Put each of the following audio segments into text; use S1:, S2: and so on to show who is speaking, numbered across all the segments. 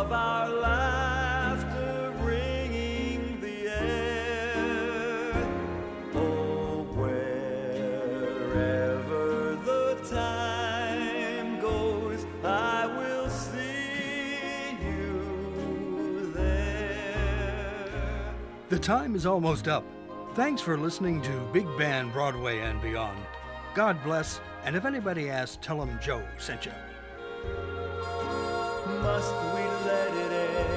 S1: of our laughter ringing the air. Oh, wherever the time goes, I will see you there.
S2: The time is almost up. Thanks for listening to Big Band Broadway and Beyond. God bless, and if anybody asks, tell them Joe sent you.
S1: Must we let it end?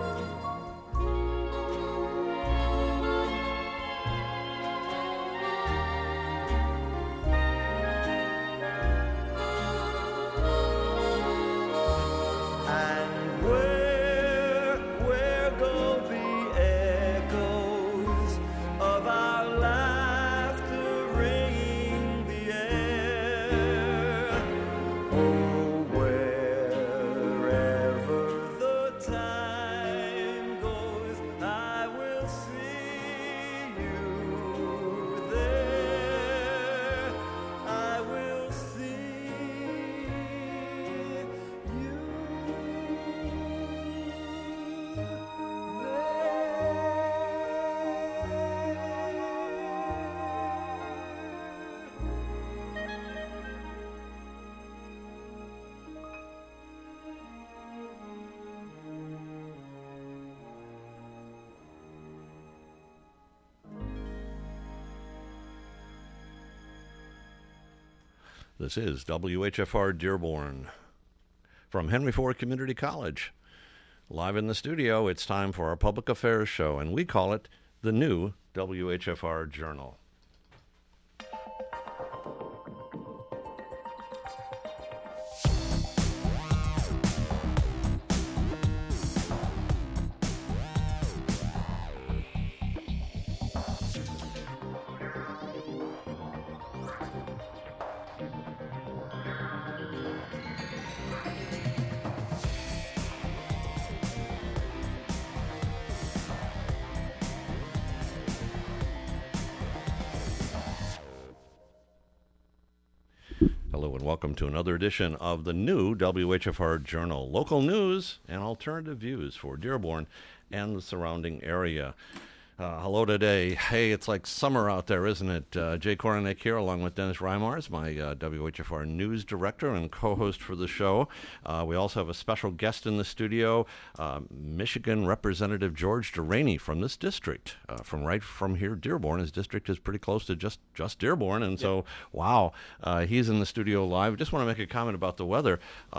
S1: And where go the echoes of our laughter ringing the air? Oh, wherever the time goes, I will see you there. I will see you
S3: This is WHFR Dearborn from Henry Ford Community College. Live in the studio, it's time for our public affairs show, and we call it the new WHFR Journal. Hello and welcome to another edition of the new WHFR Journal. Local news and alternative views for Dearborn and the surrounding area. Hello today. Hey, it's like summer out there, isn't it? Jay Koronek here, along with Dennis Reimars, my WHFR news director and co-host for the show. We also have a special guest in the studio, Michigan Representative George Deraney from this district, from here, Dearborn. His district is pretty close to just Dearborn, and so, wow, he's in the studio live. Just want to make a comment about the weather,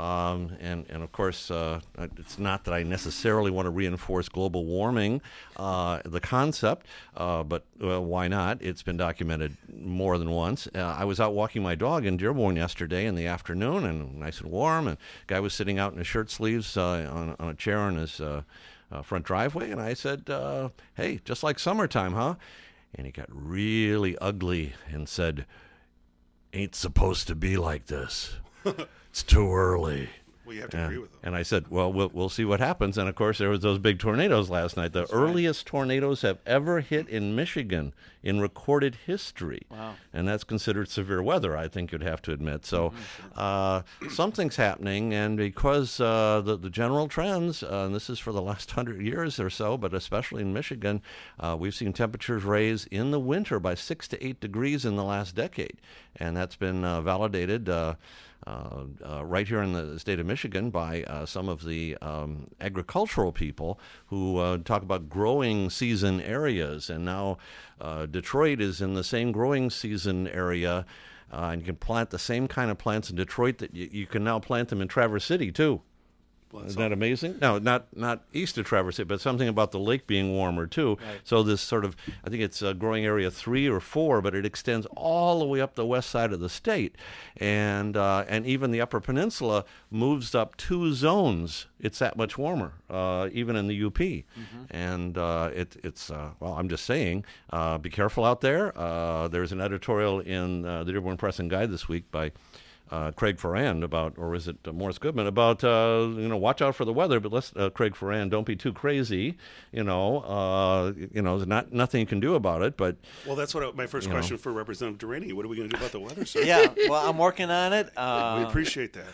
S3: and of course, it's not that I necessarily want to reinforce global warming, the concept, but why not? It's been documented more than once. I was out walking my dog in Dearborn yesterday in the afternoon, and nice and warm, and a guy was sitting out in his shirt sleeves on a chair in his front driveway, and I said, hey, just like summertime, huh? And he got really ugly and said, ain't supposed to be like this. It's too early.
S4: Well, you have to agree with them.
S3: And I said, well, we'll see what happens. And, of course, there was those big tornadoes last night. The earliest tornadoes have ever hit in Michigan in recorded history.
S5: Wow.
S3: And that's considered severe weather, I think you'd have to admit. So something's happening. And because the general trends, and this is for the last 100 years or so, but especially in Michigan, we've seen temperatures raise in the winter by 6 to 8 degrees in the last decade. And that's been validated right here in the state of Michigan by some of the agricultural people who talk about growing season areas. And now Detroit is in the same growing season area, and you can plant the same kind of plants in Detroit that you can now plant them in Traverse City, too.
S4: Well,
S3: Isn't that amazing? No, not east of Traverse City, but something about the lake being warmer, too.
S5: Right.
S3: So this sort of, I think it's growing area 3 or 4, but it extends all the way up the west side of the state. And even the Upper Peninsula moves up 2 zones. It's that much warmer, even in the UP. Mm-hmm. And it's well, I'm just saying, be careful out there. There's an editorial in the Dearborn Press and Guide this week by Craig Ferrand about, or is it Morris Goodman, about, watch out for the weather, but let's, Craig Ferrand, don't be too crazy, there's nothing you can do about it, but...
S4: Well, that's what my first question for Representative Deraney. What are we going to do about the weather, sir?
S5: Yeah, well, I'm working on it.
S4: We appreciate that.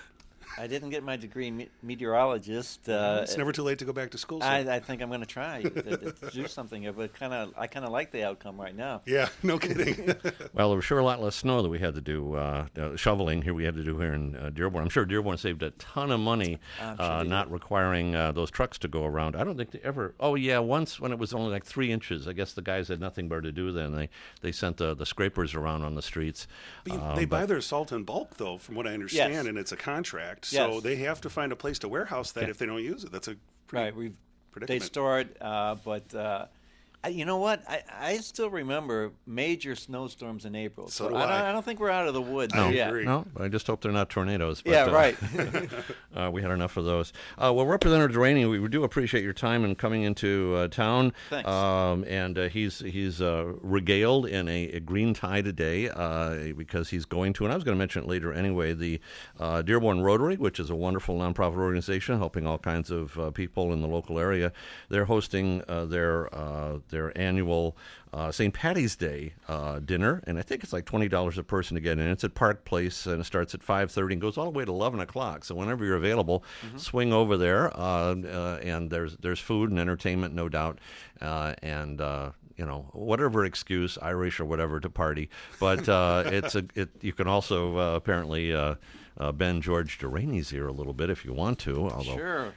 S5: I didn't get my degree in meteorologist.
S4: It's never too late to go back to school. Sir.
S5: I think I'm going to try to do something. But I kind of like the outcome right now.
S4: Yeah, no kidding.
S3: Well, there was sure a lot less snow that we had to do shoveling here. We had to do here in Dearborn. I'm sure Dearborn saved a ton of money not requiring those trucks to go around. I don't think they ever. Oh yeah, once when it was only like 3 inches. I guess the guys had nothing better to do then. They sent the scrapers around on the streets.
S4: They buy their salt in bulk, though, from what I understand,
S5: Yes.
S4: and it's a contract.
S5: Yes.
S4: So they have to find a place to warehouse that if they don't use it. That's a
S5: Right. They
S4: predicament.
S5: store it, but you know what? I still remember major snowstorms in April.
S4: So do I.
S5: I don't think we're out of the woods
S4: I
S5: yet.
S4: agree.
S3: No, I just hope they're not tornadoes. But,
S5: Yeah, right.
S3: we had enough of those. Well, Representative Delaney, we do appreciate your time and coming into town.
S5: Thanks.
S3: And he's regaled in a green tie today because he's going to, and I was going to mention it later anyway, the Dearborn Rotary, which is a wonderful nonprofit organization helping all kinds of people in the local area. They're hosting their annual St. Patty's Day dinner, and I think it's like $20 a person to get in. It's at Park Place, and it starts at 5:30 and goes all the way to 11 o'clock. So whenever you're available, swing over there, and there's food and entertainment, no doubt, and whatever excuse, Irish or whatever, to party. But you can also apparently bend George Delaney's ear a little bit if you want to. Although,
S5: Sure.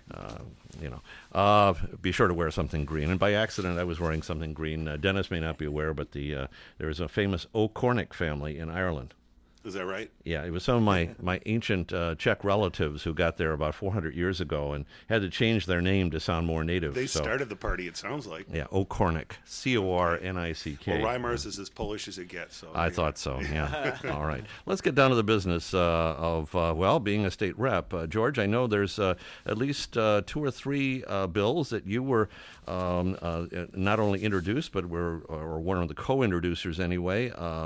S3: Be sure to wear something green. And by accident, I was wearing something green. Dennis may not be aware, but there is a famous O'Cornick family in Ireland.
S4: Is that right?
S3: Yeah, it was some of my ancient Czech relatives who got there about 400 years ago and had to change their name to sound more native.
S4: They started the party, it sounds like.
S3: Yeah, O'Cornick, Cornick.
S4: Well, Reimers is as Polish as it gets. So
S3: I thought so, yeah. All right. Let's get down to the business of being a state rep. George, I know there's at least 2 or 3 bills that you were not only introduced, but were one of the co-introducers anyway,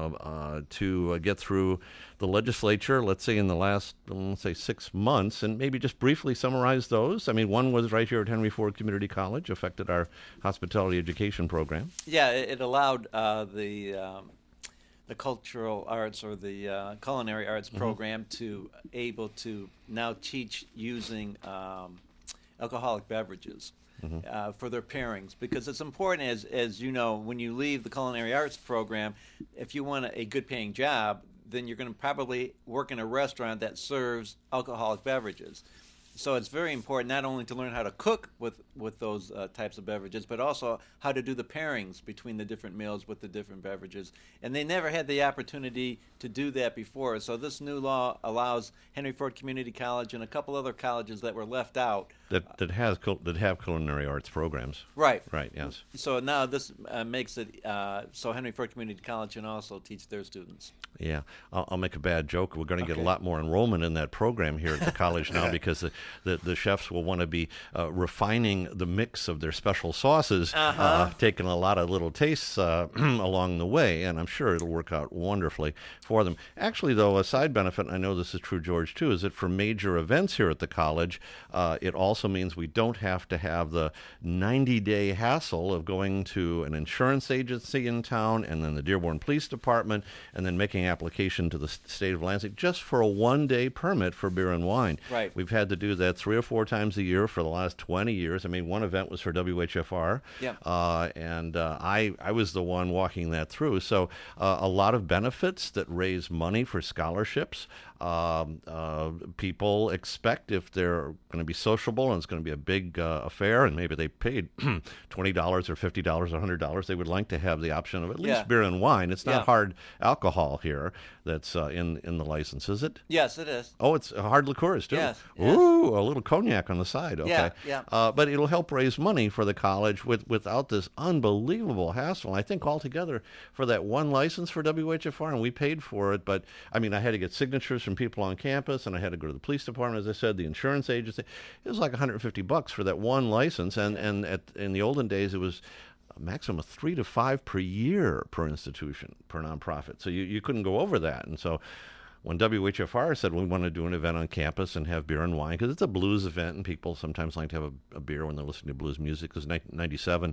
S3: to get through the legislature, let's say in the last, 6 months, and maybe just briefly summarize those. I mean, one was right here at Henry Ford Community College, affected our hospitality education program.
S5: Yeah, it allowed the cultural arts or the culinary arts program to able to now teach using alcoholic beverages. For their pairings, because it's important, as you know, when you leave the culinary arts program, if you want a good paying job, then you're going to probably work in a restaurant that serves alcoholic beverages. So it's very important not only to learn how to cook with those types of beverages, but also how to do the pairings between the different meals with the different beverages. And they never had the opportunity to do that before. So this new law allows Henry Ford Community College and a couple other colleges that were left out.
S3: That have culinary arts programs.
S5: Right.
S3: Right, yes.
S5: So now this makes it so Henry Ford Community College can also teach their students.
S3: Yeah, I'll make a bad joke. We're going to get a lot more enrollment in that program here at the college now because the chefs will want to be refining the mix of their special sauces, taking a lot of little tastes along the way, and I'm sure it'll work out wonderfully for them. Actually, though, a side benefit, and I know this is true, George, too, is that for major events here at the college, it also means we don't have to have the 90-day hassle of going to an insurance agency in town and then the Dearborn Police Department and then making application to the state of Lansing just for a one-day permit for beer and wine.
S5: Right.
S3: We've had to do that 3 or 4 times a year for the last 20 years. I mean, one event was for WHFR, and I was the one walking that through. So a lot of benefits that raise money for scholarships. People expect if they're going to be sociable and it's going to be a big affair and maybe they paid $20 or $50 or $100, they would like to have the option of at least beer and wine. It's not hard alcohol here that's in the license, is it?
S5: Yes, it is.
S3: Oh, it's hard liqueurs, too.
S5: Yes.
S3: Ooh, a little cognac on the side. Okay.
S5: Yeah.
S3: But it'll help raise money for the college without this unbelievable hassle. I think altogether for that one license for WHFR, and we paid for it, but, I mean, I had to get signatures from people on campus, and I had to go to the police department, as I said, the insurance agency. It was like $150 for that one license, and in the olden days, it was a maximum of 3 to 5 per year per institution, per nonprofit. So you couldn't go over that. And so when WHFR said we want to do an event on campus and have beer and wine, because it's a blues event and people sometimes like to have a beer when they're listening to blues music, because 1997,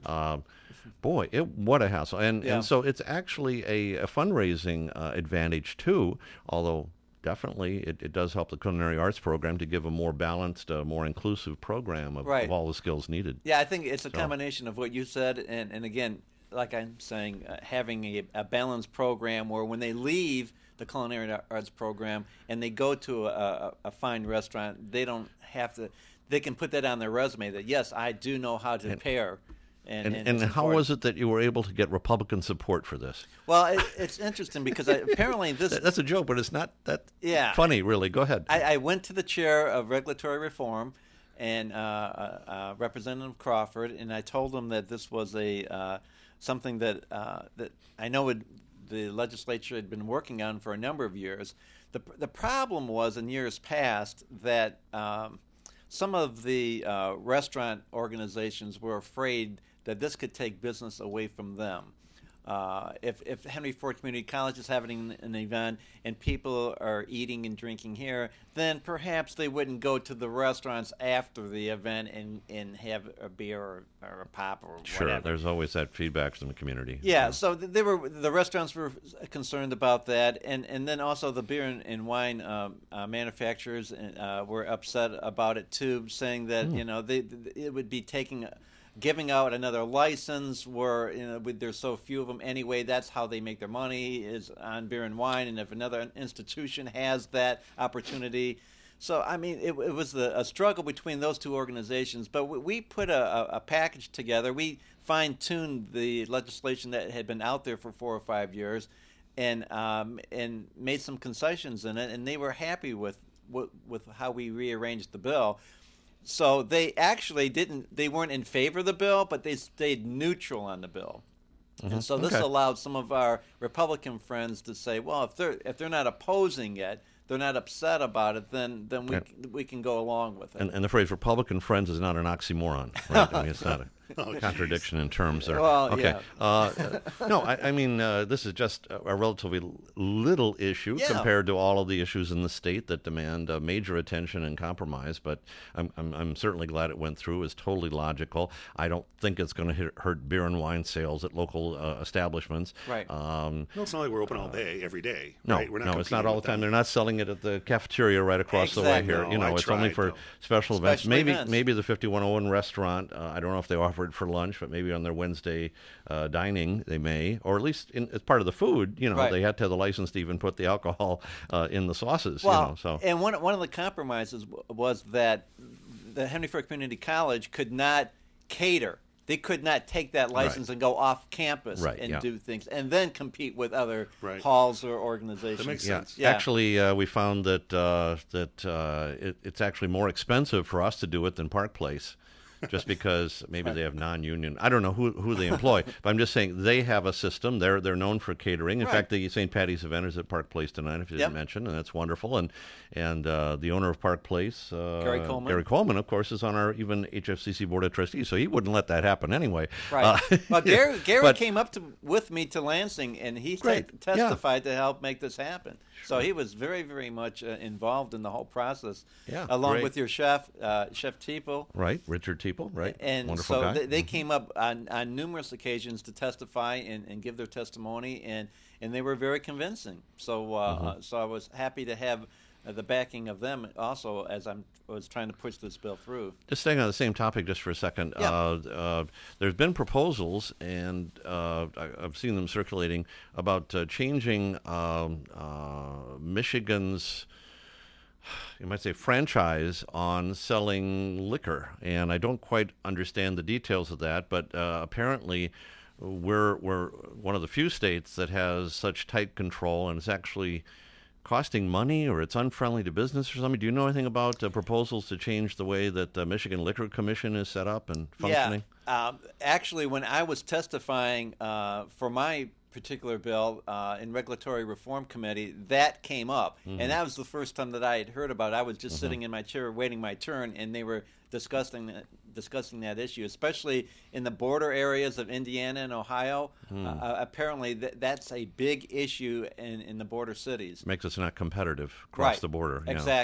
S3: boy, what a hassle. And so it's actually a fundraising advantage too, although definitely it does help the culinary arts program to give a more balanced, more inclusive program of,
S5: Right.
S3: of all the skills needed.
S5: Yeah, I think it's a combination of what you said, and again, like I'm saying, having a balanced program where when they leave the culinary arts program and they go to a fine restaurant, they don't have to. They can put that on their resume that yes, I do know how to pair.
S3: And
S5: it's
S3: how
S5: important.
S3: was it that you were able to get Republican support for this?
S5: Well, it's interesting because apparently this.
S3: That's a joke, but it's not that
S5: Yeah.
S3: funny, really. Go ahead.
S5: I went to the chair of regulatory reform and Representative Crawford, and I told him that this was a something that that I know the legislature had been working on for a number of years. The problem was in years past that some of the restaurant organizations were afraid that this could take business away from them. If Henry Ford Community College is having an event and people are eating and drinking here, then perhaps they wouldn't go to the restaurants after the event and have a beer or a pop or
S3: Sure,
S5: whatever.
S3: there's always that feedback from the community.
S5: Yeah, so the restaurants were concerned about that, and then also the beer and wine manufacturers were upset about it too, saying that it would be giving out another license where there's so few of them anyway. That's how they make their money is on beer and wine, and if another institution has that opportunity. So, I mean, it was a struggle between those two organizations, but we put a package together. We fine-tuned the legislation that had been out there for 4 or 5 years and made some concessions in it, and they were happy with how we rearranged the bill. So they actually they weren't in favor of the bill, but they stayed neutral on the bill. And so this allowed some of our Republican friends to say, well, if they're not opposing it, they're not upset about it, then we can go along with it.
S3: And the phrase Republican friends is not an oxymoron, right? I mean, it's not a contradiction in terms there.
S5: Well,
S3: okay.
S5: yeah.
S3: No, I mean, this is just a relatively little issue
S5: Yeah.
S3: compared to all of the issues in the state that demand major attention and compromise, but I'm certainly glad it went through. It's totally logical. I don't think it's going to hurt beer and wine sales at local establishments.
S5: Right.
S4: No, it's not like we're open all day, every day.
S3: No,
S4: right? We're not
S3: no, it's not
S4: competing
S3: all the
S4: with
S3: time.
S4: them.
S3: They're not selling it at the cafeteria right across the way
S5: Exactly.
S3: here.
S4: No, I
S3: It's only
S4: tried,
S3: for
S4: though.
S3: special events.
S5: Special
S3: Maybe
S5: events.
S3: maybe the 5101 restaurant. I don't know if they offer it for lunch, but maybe on their Wednesday dining they may, or at least as part of the food.
S5: Right.
S3: They had to have the license to even put the alcohol in the sauces.
S5: Well,
S3: So
S5: and one of the compromises was that the Henry Ford Community College could not cater. They could not take that license and go off campus
S3: Right,
S5: and
S3: yeah.
S5: do things and then compete with other
S4: Right.
S5: halls or organizations.
S4: That makes
S3: yeah,
S4: sense.
S5: Yeah.
S3: actually, we found that it's actually more expensive for us to do it than Park Place. Just because maybe they have non-union. I don't know who they employ, but I'm just saying they have a system. They're known for catering. In
S5: Right.
S3: fact, the St. Patty's event is at Park Place tonight, if you didn't
S5: Yep.
S3: mention, and that's wonderful. And the owner of Park Place,
S5: Gary Coleman,
S3: of course, is on our even HFCC Board of Trustees, so he wouldn't let that happen anyway.
S5: Right. Well, Gary
S3: but-
S5: came up with me to Lansing, and he
S3: Great.
S5: testified to help make this happen. So he was very, very much involved in the whole process,
S3: Yeah,
S5: along
S3: great.
S5: with your chef, Chef Teeple.
S3: Right, Richard Teeple, right?
S5: And
S3: Wonderful
S5: so
S3: guy.
S5: they came up on numerous occasions to testify and give their testimony, and they were very convincing. So so I was happy to have the backing of them also as I was trying to push this bill through.
S3: Just staying on the same topic just for a second.
S5: Yeah.
S3: There's been proposals, and I've seen them circulating, about changing Michigan's, you might say, franchise on selling liquor. And I don't quite understand the details of that, but apparently we're one of the few states that has such tight control, and it's actually costing money, or it's unfriendly to business or something. Do you know anything about proposals to change the way that the Michigan Liquor Commission is set up and functioning?
S5: Yeah. Actually, when I was testifying for my particular bill in Regulatory Reform Committee, that came up. And that was the first time that I had heard about it. I was just sitting in my chair waiting my turn, and they were discussing that issue, especially in the border areas of Indiana and Ohio. Apparently, that's a big issue in the border cities.
S3: Makes us not competitive across
S5: Right.
S3: the border. Yeah.
S5: Exactly.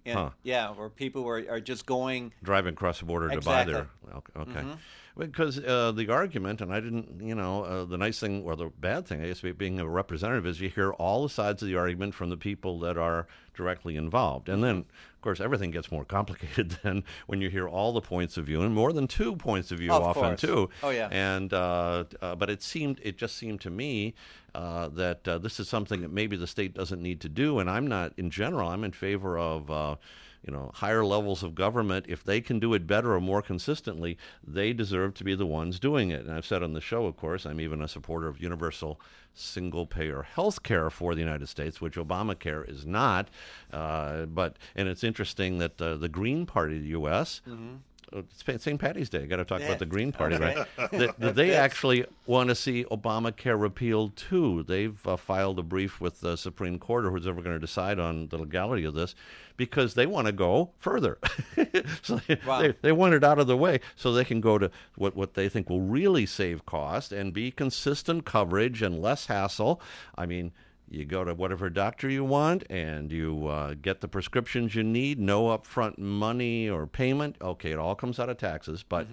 S5: Yeah, where people are just going.
S3: Driving across the border to
S5: Exactly.
S3: buy their. Okay. Because the argument, and I didn't, the nice thing or the bad thing, I guess, being a representative is you hear all the sides of the argument from the people that are directly involved. And then, of course, everything gets more complicated then when you hear all the points of view, and more than two points of view
S5: Of
S3: often,
S5: course.
S3: too.
S5: Oh, yeah.
S3: And but it just seemed to me that this is something that maybe the state doesn't need to do. And I'm not, in general, I'm in favor of higher levels of government. If they can do it better or more consistently, they deserve to be the ones doing it. And I've said on the show, of course, I'm even a supporter of universal single-payer health care for the United States, which Obamacare is not. And it's interesting that the Green Party of the U.S., it's St. Patty's Day. I got to talk about the Green Party, right? They actually want to see Obamacare repealed too. They've filed a brief with the Supreme Court, or who's ever going to decide on the legality of this, because they want to go further. So they want it out of the way so they can go to what they think will really save cost and be consistent coverage and less hassle. I mean, you go to whatever doctor you want, and you get the prescriptions you need. No upfront money or payment. Okay, it all comes out of taxes. But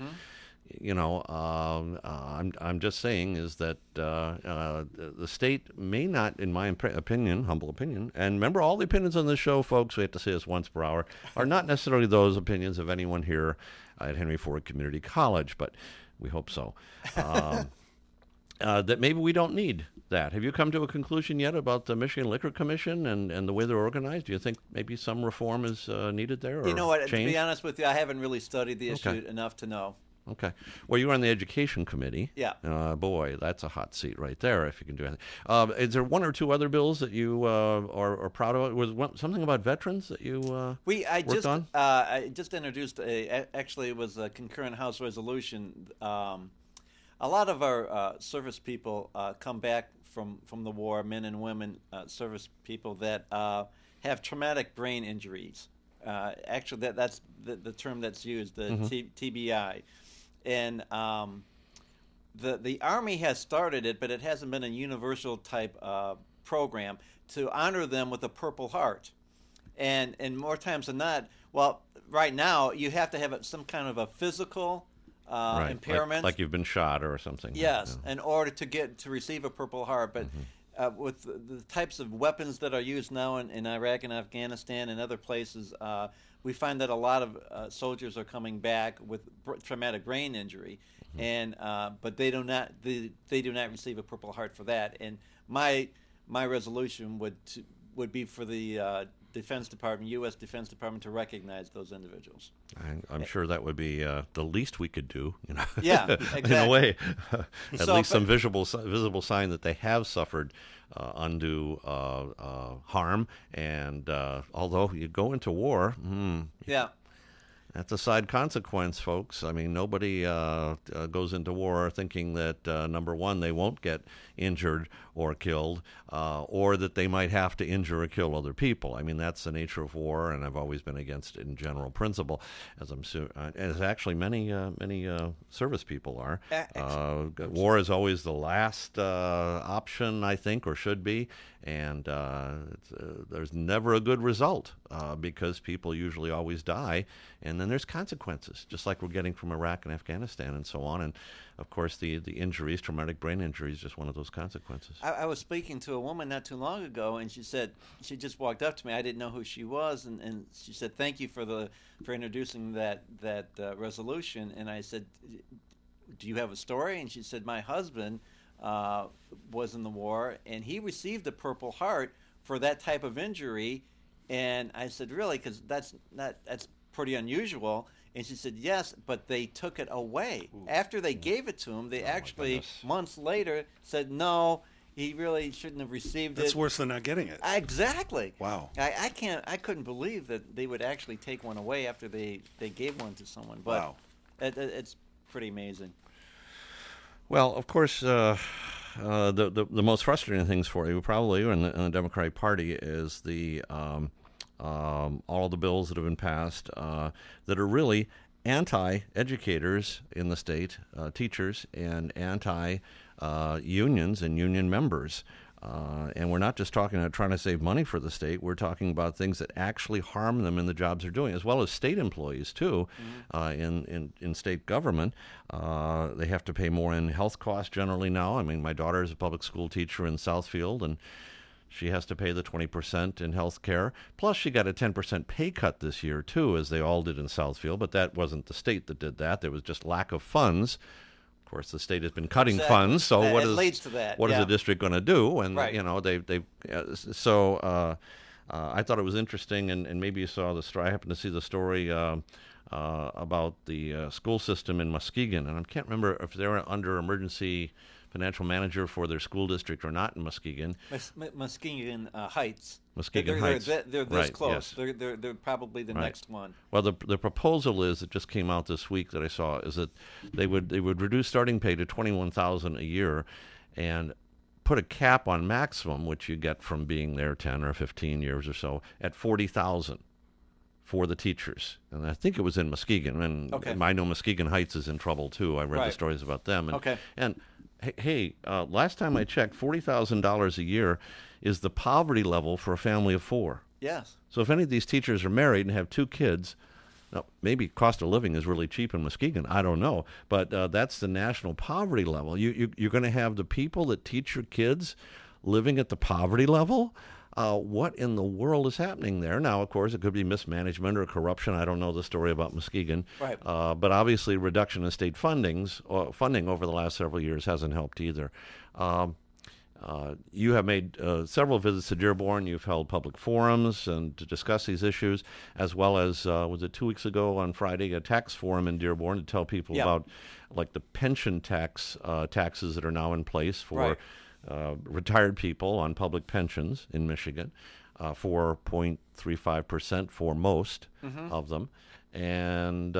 S3: I'm just saying is that the state may not, in my opinion, humble opinion, and remember, all the opinions on this show, folks, we have to say this once per hour, are not necessarily those opinions of anyone here at Henry Ford Community College, but we hope so. That maybe we don't need that. Have you come to a conclusion yet about the Michigan Liquor Commission and the way they're organized? Do you think maybe some reform is needed there? Or
S5: You know what?
S3: change?
S5: To be honest with you, I haven't really studied the issue enough to know.
S3: Okay. Well, you were on the education committee.
S5: Yeah.
S3: Boy, that's a hot seat right there if you can do anything. Is there one or two other bills that you are proud of? Was something about veterans that you worked on?
S5: I just introduced actually it was a concurrent House resolution. A lot of our service people come back from the war, men and women, service people that have traumatic brain injuries. Actually, that's the term that's used, the TBI. And the Army has started it, but it hasn't been a universal type program to honor them with a Purple Heart. And more times than not, well, right now you have to have some kind of a physical impairment,
S3: like you've been shot or something.
S5: Yes, in order to receive a Purple Heart. But with the types of weapons that are used now in Iraq and Afghanistan and other places, we find that a lot of soldiers are coming back with traumatic brain injury, and but they do not receive a Purple Heart for that. And my resolution would be for the Defense Department, U.S. Defense Department, to recognize those individuals.
S3: I'm sure that would be the least we could do,
S5: Yeah, exactly.
S3: in a way. At
S5: So,
S3: least some visible sign that they have suffered undue harm. And although you go into war,
S5: Yeah.
S3: that's a side consequence, folks. I mean, nobody goes into war thinking that, number one, they won't get injured or killed, or that they might have to injure or kill other people. I mean, that's the nature of war, and I've always been against it in general principle, as actually many service people are. War is always the last option, I think, or should be, and there's never a good result because people usually always die, and then there's consequences, just like we're getting from Iraq and Afghanistan and so on. And of course, the injuries, traumatic brain injury, is just one of those consequences.
S5: I was speaking to a woman not too long ago, and she said, she just walked up to me. I didn't know who she was, and she said, "Thank you for introducing that resolution." And I said, "Do you have a story?" And she said, "My husband was in the war, and he received a Purple Heart for that type of injury." And I said, "Really? Because that's pretty unusual." And she said, "Yes, but they took it away. After they gave it to him, they actually, months later, said, no, he really shouldn't have received it."
S4: That's worse than not getting it.
S5: Exactly.
S4: Wow.
S5: I couldn't believe that they would actually take one away after they gave one to someone. But
S4: Wow.
S5: It's pretty amazing.
S3: Well, of course, the most frustrating things for you, probably, in the Democratic Party, is all the bills that have been passed that are really anti-educators in the state, teachers, and anti-unions and union members. And we're not just talking about trying to save money for the state. We're talking about things that actually harm them in the jobs they're doing, as well as state employees, too, in state government. They have to pay more in health costs generally now. I mean, my daughter is a public school teacher in Southfield, and she has to pay the 20% in health care. Plus, she got a 10% pay cut this year, too, as they all did in Southfield. But that wasn't the state that did that. There was just lack of funds. Of course, the state has been cutting funds, so
S5: It
S3: what
S5: leads to that,
S3: is the district going to do? And
S5: Right.
S3: I thought it was interesting, and maybe you saw the story. I happened to see the story about the school system in Muskegon, and I can't remember if they were under emergency financial manager for their school district or not in Muskegon.
S5: Muskegon Heights.
S3: Muskegon
S5: they're,
S3: Heights.
S5: They're this
S3: Right,
S5: close.
S3: yes.
S5: They're probably the
S3: Right.
S5: next one.
S3: Well, the proposal is, it just came out this week that I saw, is that they would reduce starting pay to $21,000 a year, and put a cap on maximum, which you get from being there 10 or 15 years or so, at $40,000 for the teachers. And I think it was in Muskegon, and
S5: Okay.
S3: I know Muskegon Heights is in trouble too. I read the
S5: Right.
S3: stories about them. And,
S5: Okay.
S3: And hey, last time I checked, $40,000 a year is the poverty level for a family of 4.
S5: Yes.
S3: So if any of these teachers are married and have 2 kids, now maybe cost of living is really cheap in Muskegon. I don't know, but that's the national poverty level. You're going to have the people that teach your kids living at the poverty level. What in the world is happening there? Now, of course, it could be mismanagement or corruption. I don't know the story about Muskegon.
S5: Right.
S3: But obviously, reduction in state funding over the last several years hasn't helped either. You have made several visits to Dearborn. You've held public forums and to discuss these issues, as well as, was it 2 weeks ago on Friday, a tax forum in Dearborn to tell people
S5: Yeah.
S3: about like the pension taxes that are now in place for
S5: Right.
S3: Retired people on public pensions in Michigan, 4.35% for most of them. And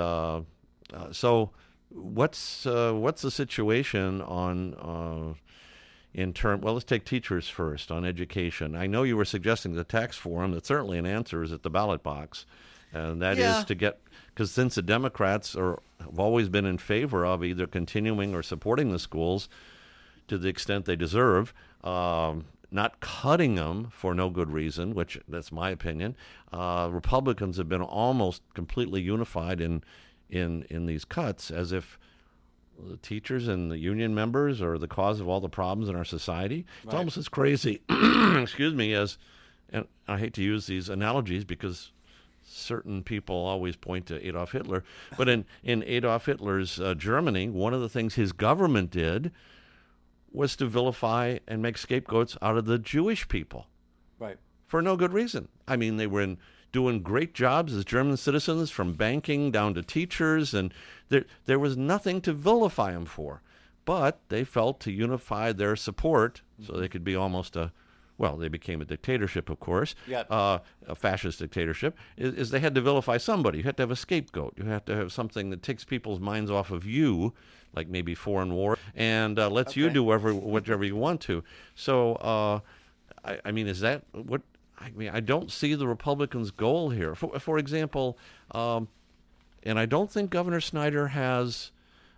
S3: so what's the situation on well, let's take teachers first on education. I know you were suggesting the tax forum, that certainly an answer is at the ballot box, and that
S5: Yeah.
S3: is to get, because since the Democrats have always been in favor of either continuing or supporting the schools to the extent they deserve, not cutting them for no good reason, which that's my opinion. Republicans have been almost completely unified in these cuts, as if the teachers and the union members are the cause of all the problems in our society. It's almost as crazy, excuse me, as, and I hate to use these analogies because certain people always point to Adolf Hitler, but in Adolf Hitler's Germany, one of the things his government did was to vilify and make scapegoats out of the Jewish people
S5: Right.
S3: for no good reason. I mean, they were doing great jobs as German citizens, from banking down to teachers, and there was nothing to vilify them for. But they felt to unify their support so they could be almost they became a dictatorship, of course,
S5: Yep.
S3: a fascist dictatorship, is they had to vilify somebody. You had to have a scapegoat. You have to have something that takes people's minds off of you, like maybe foreign war, and lets you
S5: Okay.
S3: do whatever you want to. So, I mean, is that what? I mean, I don't see the Republicans' goal here. For example, and I don't think Governor Snyder has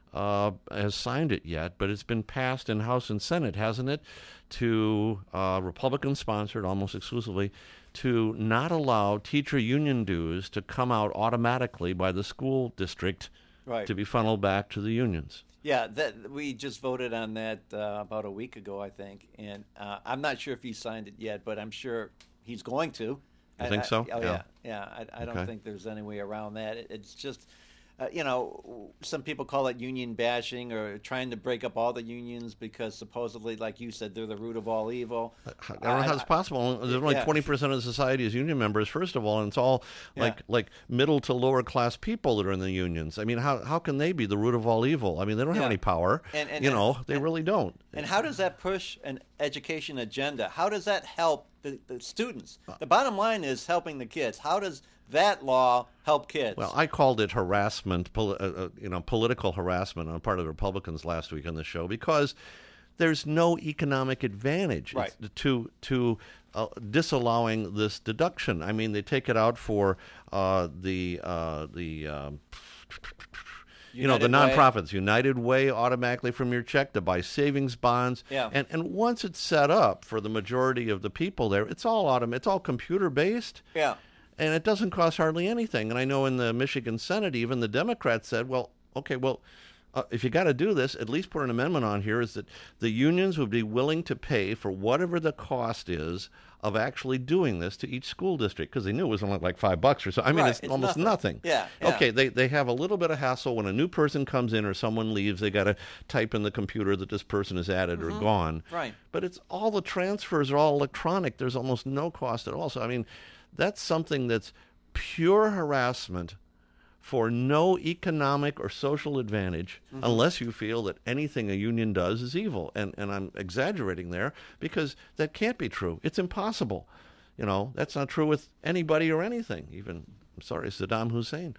S3: signed it yet, but it's been passed in House and Senate, hasn't it? To Republican-sponsored, almost exclusively, to not allow teacher union dues to come out automatically by the school district
S5: Right.
S3: to be funneled back to the unions.
S5: Yeah, we just voted on that about a week ago, I think, and I'm not sure if he signed it yet, but I'm sure he's going to.
S3: You think so?
S5: Oh,
S3: Yeah.
S5: yeah. I don't
S3: Okay.
S5: think there's any way around that. It's just, some people call it union bashing or trying to break up all the unions because supposedly, like you said, they're the root of all evil.
S3: I don't know how it's possible. There's only
S5: yeah.
S3: 20% of the society is union members, first of all, and it's all like middle to lower class people that are in the unions. I mean, how can they be the root of all evil? I mean, they don't have
S5: Yeah.
S3: any power. They really don't.
S5: And how does that push an education agenda? How does that help the students? The bottom line is helping the kids. How does that law help kids?
S3: Well, I called it harassment, political harassment on the part of the Republicans last week on the show, because there's no economic advantage
S5: Right.
S3: to disallowing this deduction. I mean, they take it out for you know, the
S5: United Way.
S3: nonprofits, United Way, automatically from your check to buy savings bonds.
S5: Yeah.
S3: And once it's set up for the majority of the people there, it's all it's all computer based.
S5: Yeah.
S3: And it doesn't cost hardly anything. And I know in the Michigan Senate, even the Democrats said, well, okay, if you got to do this, at least put an amendment on here is that the unions would be willing to pay for whatever the cost is of actually doing this to each school district, because they knew it was only like $5 or so. I mean,
S5: Right,
S3: it's almost nothing.
S5: Yeah.
S3: Okay, they have a little bit of hassle when a new person comes in or someone leaves. They got to type in the computer that this person is added or gone.
S5: Right.
S3: But it's all the transfers are all electronic. There's almost no cost at all. So I mean, that's something that's pure harassment for no economic or social advantage, unless you feel that anything a union does is evil. And I'm exaggerating there, because that can't be true. It's impossible. You know, that's not true with anybody or anything, even, I'm sorry, Saddam Hussein.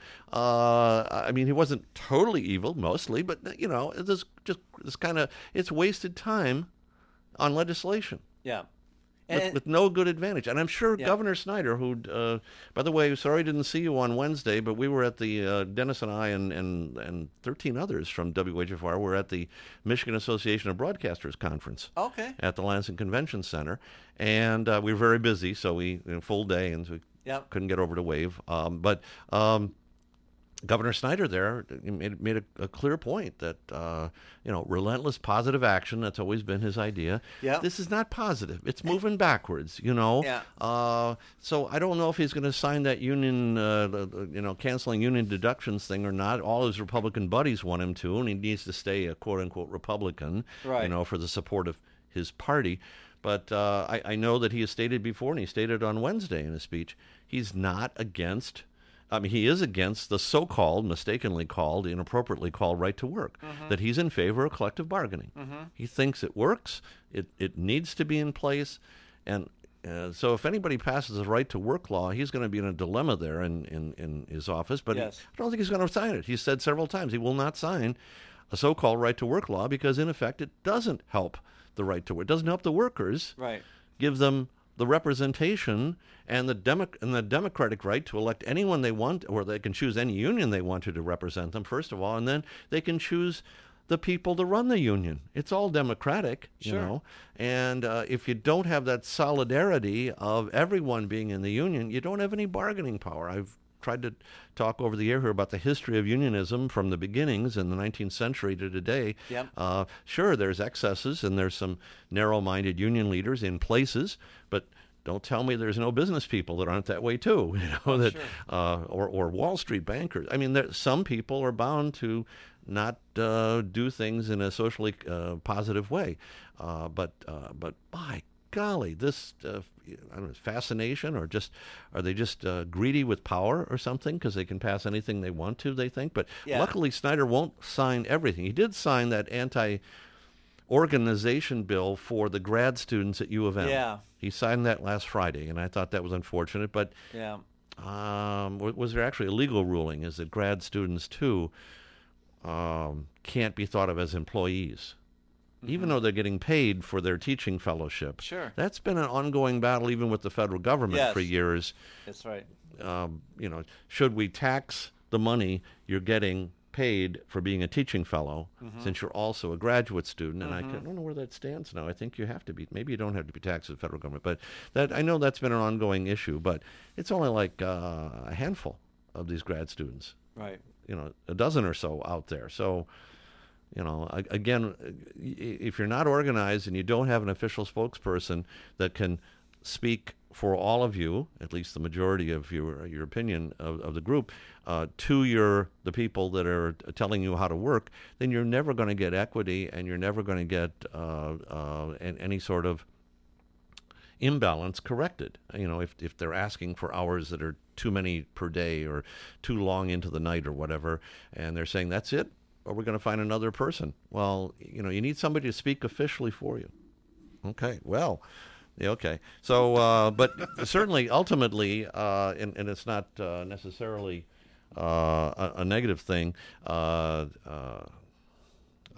S3: I mean, he wasn't totally evil, mostly, but, you know, this kind of, it's wasted time on legislation.
S5: Yeah.
S3: With no good advantage. And I'm sure
S5: Yeah.
S3: Governor Snyder, who, by the way, sorry I didn't see you on Wednesday, but we were at the, Dennis and I and 13 others from WHFR were at the Michigan Association of Broadcasters conference
S5: Okay.
S3: at the Lansing Convention Center. And we were very busy, so full day, and so we
S5: Yep.
S3: couldn't get over to WAVE. But Governor Snyder there made a clear point that, you know, relentless positive action, that's always been his idea.
S5: Yeah.
S3: This is not positive. It's moving backwards, you know.
S5: Yeah.
S3: So I don't know if he's going to sign that union, you know, canceling union deductions thing or not. All his Republican buddies want him to, and he needs to stay a quote-unquote Republican,
S5: Right.
S3: you know, for the support of his party. But I know that he has stated before, and he stated on Wednesday in a speech, he's not against... I mean, he is against the so-called, mistakenly called, inappropriately called right to work, that he's in favor of collective bargaining. He thinks it works, it needs to be in place, and so if anybody passes a right to work law, he's going to be in a dilemma there in his office, but
S5: Yes.
S3: I don't think he's going to sign it. He's said several times he will not sign a so-called right to work law because, in effect, it doesn't help the right to work. It doesn't help the workers,
S5: Right.
S3: give them the representation and the democratic right to elect anyone they want, or they can choose any union they want to represent them, first of all, and then they can choose the people to run the union. It's all democratic, you
S5: Sure.
S3: know. And if you don't have that solidarity of everyone being in the union, you don't have any bargaining power. I've tried to talk over the air here about the history of unionism from the beginnings in the 19th century to today.
S5: Yep.
S3: Sure, there's excesses and there's some narrow-minded union leaders in places, but don't tell me there's no business people that aren't that way too, you know, that or Wall Street bankers. I mean, some people are bound to not do things in a socially positive way, but by golly, this I don't know, fascination, or just are they just greedy with power or something because they can pass anything they want to, they think. But
S5: Yeah.
S3: luckily, Snyder won't sign everything. He did sign that anti-organization bill for the grad students at U of M.
S5: Yeah.
S3: He signed that last Friday, and I thought that was unfortunate. But
S5: Yeah.
S3: was there actually a legal ruling? Is that grad students too can't be thought of as employees, even though they're getting paid for their teaching fellowship?
S5: Sure.
S3: That's been an ongoing battle even with the federal government
S5: Yes.
S3: for years.
S5: That's right.
S3: You know, should we tax the money you're getting paid for being a teaching fellow since you're also a graduate student? And I don't know where that stands now. I think you have to be. Maybe you don't have to be taxed to the federal government, but that I know that's been an ongoing issue. But it's only like a handful of these grad students.
S5: Right.
S3: You know, a dozen or so out there. So, you know, again, if you're not organized and you don't have an official spokesperson that can speak for all of you, at least the majority of your opinion of the group, to the people that are telling you how to work, then you're never going to get equity, and you're never going to get any sort of imbalance corrected. You know, if they're asking for hours that are too many per day or too long into the night or whatever, and they're saying that's it, or we're going to find another person. Well, you know, you need somebody to speak officially for you. Okay, well, yeah, okay. So, but certainly, ultimately, and it's not necessarily a negative thing,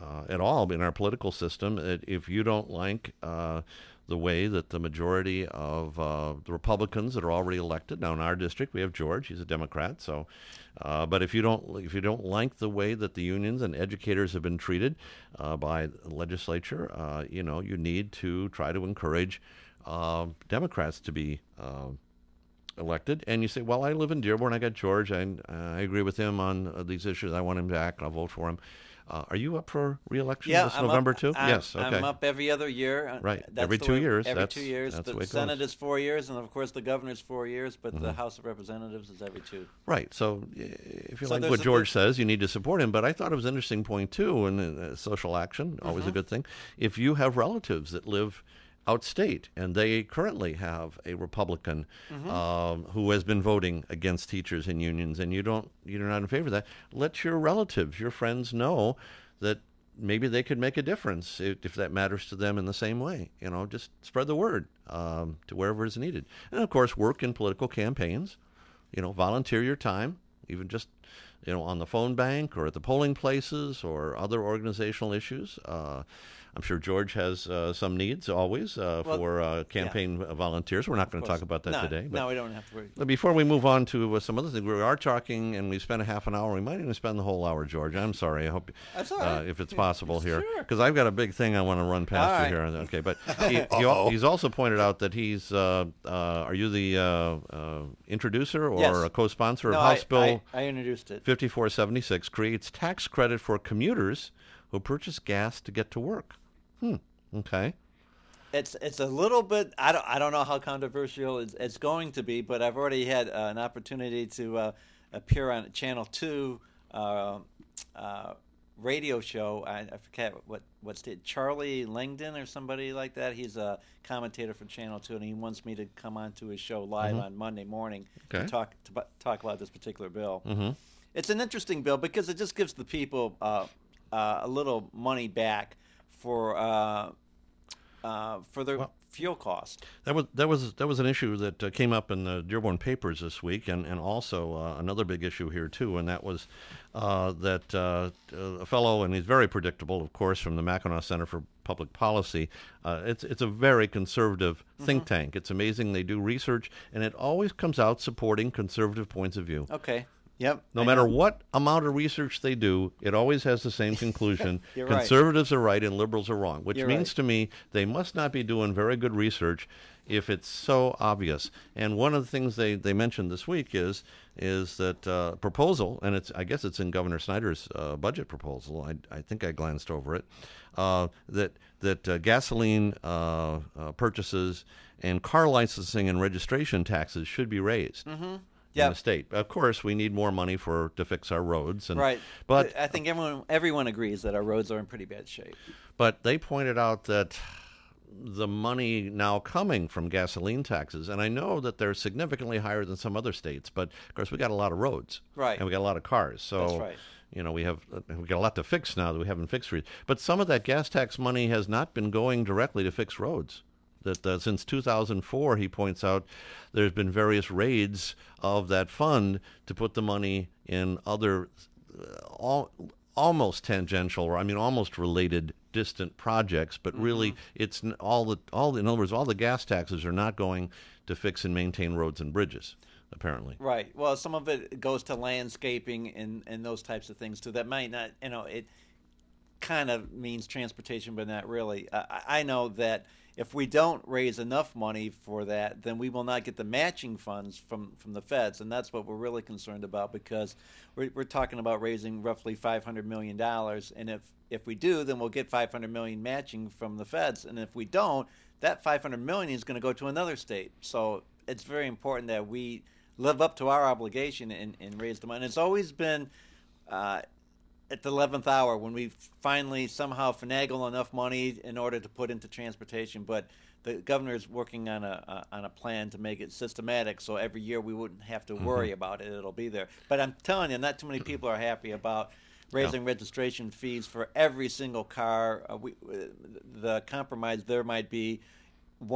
S3: at all in our political system. If you don't like the way that the majority of the Republicans that are already elected, now in our district we have George, he's a Democrat, so but if you don't like the way that the unions and educators have been treated by the legislature, you need to try to encourage Democrats to be elected. And you say, well, I live in Dearborn, I got George, I agree with him on these issues, I want him to act, I'll vote for him. Are you up for re-election this November too? Yes, okay.
S5: I'm up every other year.
S3: Right, every 2 years.
S5: Every 2 years.
S3: That's the way
S5: The
S3: it
S5: Senate
S3: goes.
S5: is 4 years, and of course the governor's 4 years, but the House of Representatives is every 2.
S3: Right, so if you
S5: So
S3: like
S5: there's
S3: what
S5: a
S3: George
S5: bit-
S3: says, you need to support him. But I thought it was an interesting point too, and social action, always a good thing. If you have relatives that live outstate and they currently have a Republican who has been voting against teachers and unions, and you're not in favor of that, let your relatives, your friends know that maybe they could make a difference if that matters to them in the same way. Just spread the word to wherever is needed. And of course, work in political campaigns. Volunteer your time, even just on the phone bank or at the polling places or other organizational issues. I'm sure George has some needs always for campaign volunteers. We're not going to talk about that today.
S5: No, we don't have to worry.
S3: But before we move on to some other things, we are talking, and we spent a half an hour. We might even spend the whole hour, George. I'm sorry. I hope
S5: That's all right.
S3: if it's possible here,
S5: Sure.
S3: because I've got a big thing I want to run past
S5: All
S3: you
S5: right.
S3: here. Okay, but he's also pointed out that he's. Are you the introducer or
S5: Yes.
S3: a co-sponsor
S5: No,
S3: of House Bill
S5: I introduced it.
S3: 5476? Creates tax credit for commuters who purchase gas to get to work. Okay.
S5: It's a little bit. I don't know how controversial it's going to be, but I've already had an opportunity to appear on Channel 2 radio show. I forget what's it, Charlie Langdon or somebody like that. He's a commentator for Channel 2, and he wants me to come on to his show live on Monday morning
S3: Okay.
S5: to talk about this particular bill. It's an interesting bill because it just gives the people a little money back for their fuel cost.
S3: That was an issue that came up in the Dearborn papers this week, and also another big issue here too, and that was that a fellow, and he's very predictable, of course, from the Mackinac Center for Public Policy. It's a very conservative think tank. It's amazing they do research, and it always comes out supporting conservative points of view.
S5: Okay. Yep.
S3: No
S5: I
S3: matter
S5: know.
S3: what amount of research they do, it always has the same conclusion.
S5: You're right.
S3: Conservatives are right and liberals are wrong, which
S5: You're
S3: means
S5: right.
S3: to me they must not be doing very good research if it's so obvious. And one of the things they mentioned this week is that proposal, and I guess it's in Governor Snyder's budget proposal. I think I glanced over it. That gasoline purchases and car licensing and registration taxes should be raised. In
S5: Yep.
S3: the state. Of course, we need more money to fix our roads, and
S5: Right.
S3: But
S5: I think everyone agrees that our roads are in pretty bad shape.
S3: they pointed out that the money now coming from gasoline taxes, and I know that they're significantly higher than some other states, but of course we got a lot of roads,
S5: Right.
S3: and we got a lot of cars, so
S5: That's right.
S3: we got a lot to fix now that we haven't fixed. But some of that gas tax money has not been going directly to fix roads. That since 2004, he points out, there's been various raids of that fund to put the money in other almost tangential, or almost related, distant projects. But really, it's in other words, all the gas taxes are not going to fix and maintain roads and bridges, apparently.
S5: Right. Well, some of it goes to landscaping and those types of things too. That might not, it kind of means transportation, but not really. I know that if we don't raise enough money for that, then we will not get the matching funds from the feds, and that's what we're really concerned about, because we're talking about raising roughly $500 million, and if we do, then we'll get $500 million matching from the feds, and if we don't, that $500 million is going to go to another state. So it's very important that we live up to our obligation and raise the money. And it's always been at the 11th hour when we finally somehow finagle enough money in order to put into transportation. But the governor is working on a plan to make it systematic, so every year we wouldn't have to worry about it. It'll be there. But I'm telling you, not too many people are happy about raising registration fees for every single car. The compromise there might be one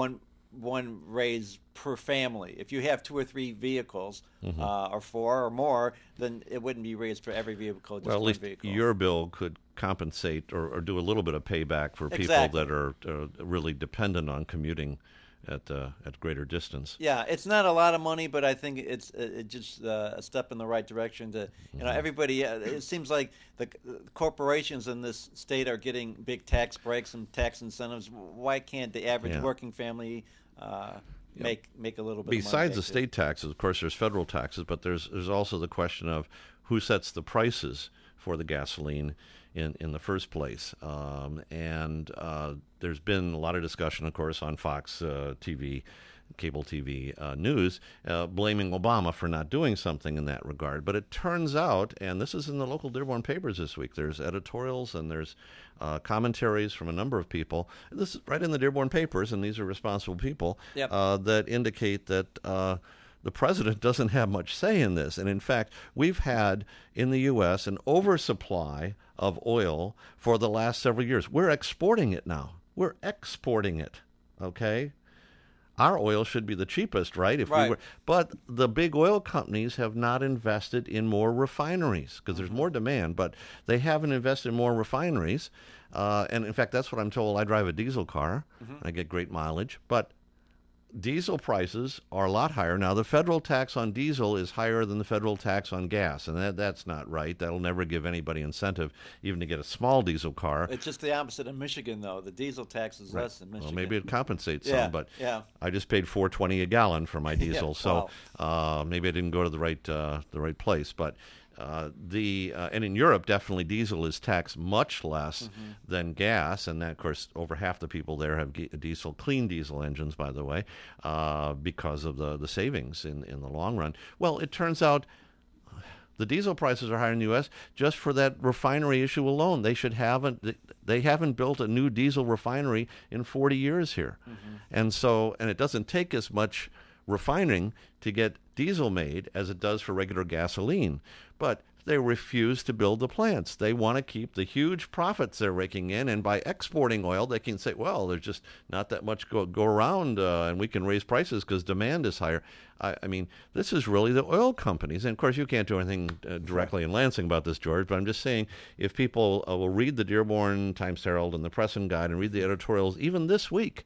S5: one raise per family. If you have 2 or 3 vehicles, or 4 or more, then it wouldn't be raised for every vehicle. Just
S3: Well, at
S5: one
S3: least
S5: vehicle.
S3: your bill could compensate or do a little bit of payback for people
S5: Exactly.
S3: that are really dependent on commuting at greater distance.
S5: Yeah, it's not a lot of money, but I think it's just a step in the right direction. To everybody, it seems like the corporations in this state are getting big tax breaks and tax incentives. Why can't the average
S3: Yeah.
S5: working family make a little bit?
S3: Besides
S5: of
S3: the
S5: money
S3: state taxes, of course, there's federal taxes, but there's also the question of who sets the prices for the gasoline in the first place. And there's been a lot of discussion, of course, on Fox TV, cable TV news, blaming Obama for not doing something in that regard. But it turns out, and this is in the local Dearborn papers this week, there's editorials and there's commentaries from a number of people. This is right in the Dearborn papers, and these are responsible people
S5: Yep.
S3: that indicate that the president doesn't have much say in this. And in fact, we've had in the U.S. an oversupply of oil for the last several years. We're exporting it now. We're exporting it, okay? Our oil should be the cheapest, right?
S5: Right.
S3: But the big oil companies have not invested in more refineries because there's more demand, but they haven't invested in more refineries. And in fact, that's what I'm told. I drive a diesel car. I get great mileage, but diesel prices are a lot higher. Now, the federal tax on diesel is higher than the federal tax on gas, and that's not right. That'll never give anybody incentive even to get a small diesel car.
S5: It's just the opposite in Michigan, though. The diesel tax is less in Michigan.
S3: Well, maybe it compensates
S5: Yeah,
S3: some, but
S5: yeah.
S3: I just paid $4.20 a gallon for my diesel, so maybe I didn't go to the right place. But and in Europe, definitely diesel is taxed much less than gas, and that, of course, over half the people there have clean diesel engines, by the way, because of the savings in the long run. Well, it turns out the diesel prices are higher in the U.S. just for that refinery issue alone. They haven't built a new diesel refinery in 40 years here, and it doesn't take as much refining to get diesel made as it does for regular gasoline. But they refuse to build the plants. They want to keep the huge profits they're raking in, and by exporting oil, they can say, well, there's just not that much go around, and we can raise prices because demand is higher. I mean, this is really the oil companies. And, of course, you can't do anything directly in Lansing about this, George, but I'm just saying if people will read the Dearborn Times-Herald and the Press and Guide and read the editorials, even this week,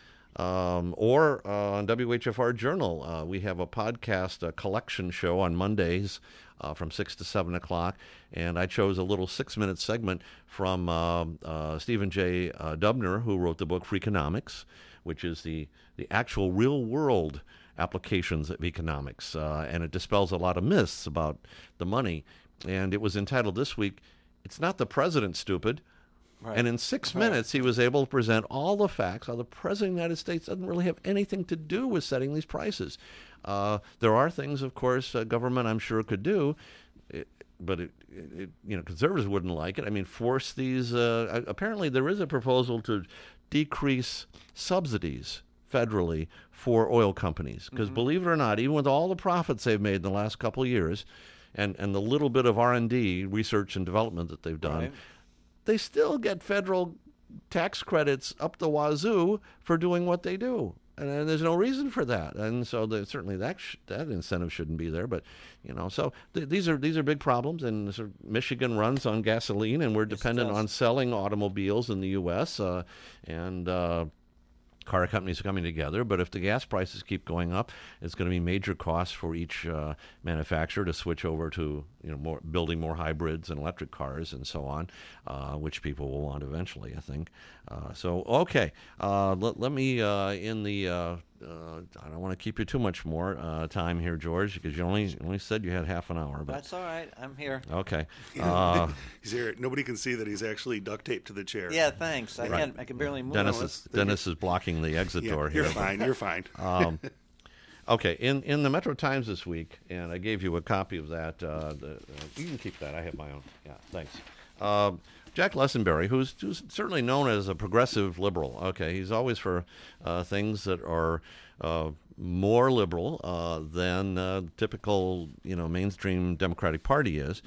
S3: or on WHFR Journal. We have a podcast, a collection show on Mondays from 6 to 7 o'clock, and I chose a little 6-minute segment from Stephen J. Dubner, who wrote the book Freakonomics, which is the actual real-world applications of economics, and it dispels a lot of myths about the money. And it was entitled this week, "It's Not the President, Stupid."
S5: Right.
S3: And in 6 minutes, he was able to present all the facts how the President of the United States doesn't really have anything to do with setting these prices. There are things, of course, government, I'm sure, could do, but conservatives wouldn't like it. I mean, force these. Apparently, there is a proposal to decrease subsidies federally for oil companies. Because believe it or not, even with all the profits they've made in the last couple of years and the little bit of R&D, research and development that they've done,
S5: Right.
S3: they still get federal tax credits up the wazoo for doing what they do. And there's no reason for that. And so certainly that incentive shouldn't be there. But, so these are big problems. And sort of Michigan runs on gasoline, and we're dependent on selling automobiles in the U.S. Car companies are coming together, but if the gas prices keep going up, it's going to be major costs for each manufacturer to switch over to building more hybrids and electric cars and so on, which people will want eventually, I think. Let me I don't want to keep you too much more time here, George, because you only said you had half an hour. But
S5: That's all right. I'm here.
S3: okay.
S4: He's here. Nobody can see that he's actually duct taped to the chair.
S5: Yeah, thanks. I
S3: Right.
S5: can barely move.
S3: Dennis is blocking the exit
S4: Yeah,
S3: door here.
S4: you're fine. You're fine.
S3: Okay, in the Metro Times this week, and I gave you a copy of that. You can keep that. I have my own. Yeah, thanks. Jack Lessenberry, who's certainly known as a progressive liberal. Okay, he's always for things that are more liberal than typical, mainstream Democratic Party is,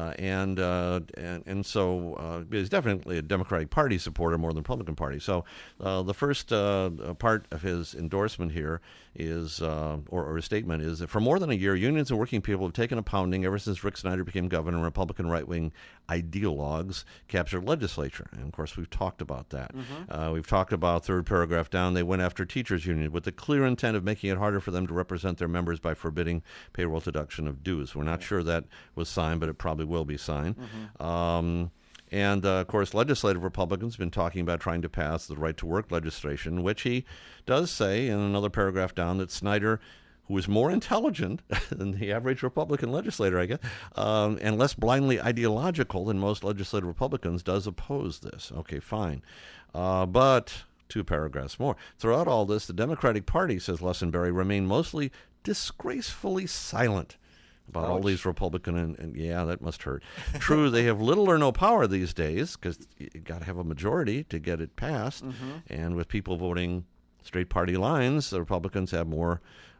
S3: and so he's definitely a Democratic Party supporter more than Republican Party. So the first part of his endorsement here is, or his statement is, that for more than a year, unions and working people have taken a pounding ever since Rick Snyder became governor and Republican right-wing ideologues captured legislature. And, of course, we've talked about that. We've talked about, third paragraph down, they went after teachers' union with the clear intent of making it harder for them to represent their members by forbidding payroll deduction of dues. We're not sure that was signed, but it probably will be signed. And, of course, legislative Republicans have been talking about trying to pass the right-to-work legislation, which he does say in another paragraph down that Snyder, who is more intelligent than the average Republican legislator, I guess, and less blindly ideological than most legislative Republicans, does oppose this. Okay, fine. But 2 paragraphs more. Throughout all this, the Democratic Party, says Lessenberry, remained mostly disgracefully silent about all these Republican, and yeah, that must hurt. True, they have little or no power these days because you got to have a majority to get it passed. And with people voting straight party lines, the Republicans have more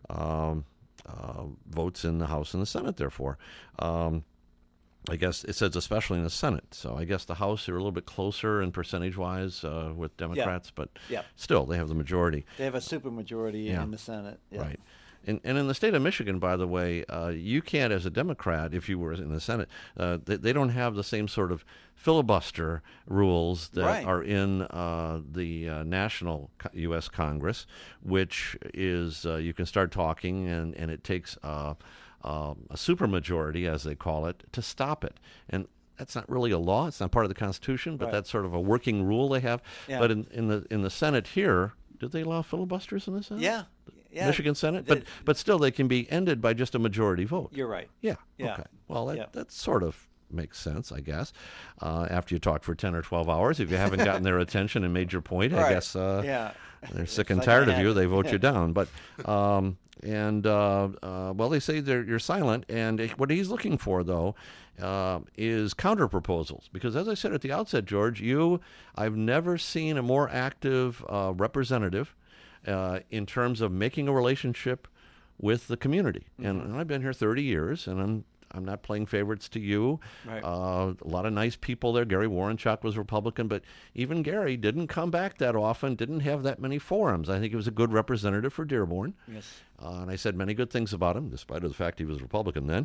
S3: votes in the House and the Senate, therefore. I guess it says especially in the Senate. So I guess the House are a little bit closer in percentage-wise with Democrats, but still, they have the majority.
S5: They have a supermajority in the Senate.
S3: Right. And in the state of Michigan, by the way, you can't, as a Democrat, if you were in the Senate, they don't have the same sort of filibuster rules that are in the national U.S. Congress, which is you can start talking, and it takes a supermajority, as they call it, to stop it. And that's not really a law. It's not part of the Constitution, but that's sort of a working rule they have. Yeah. But in the Senate here, did they allow filibusters in the Senate?
S5: Yeah.
S3: Michigan Senate, but still they can be ended by just a majority vote.
S5: You're right.
S3: Yeah. Okay. Well, that sort of makes sense, I guess. After you talk for 10 or 12 hours, if you haven't gotten their attention and made your point, I guess they're sick and tired of you. They vote you down. But well, they say you're silent, and what he's looking for, though, is counter proposals. Because as I said at the outset, George, I've never seen a more active representative in terms of making a relationship with the community. And I've been here 30 years, and I'm not playing favorites to you. Right. A lot of nice people there. Gary Warrenchuk was Republican, but even Gary didn't come back that often, didn't have that many forums. I think he was a good representative for Dearborn. Yes. And I said many good things about him, despite the fact he was Republican then.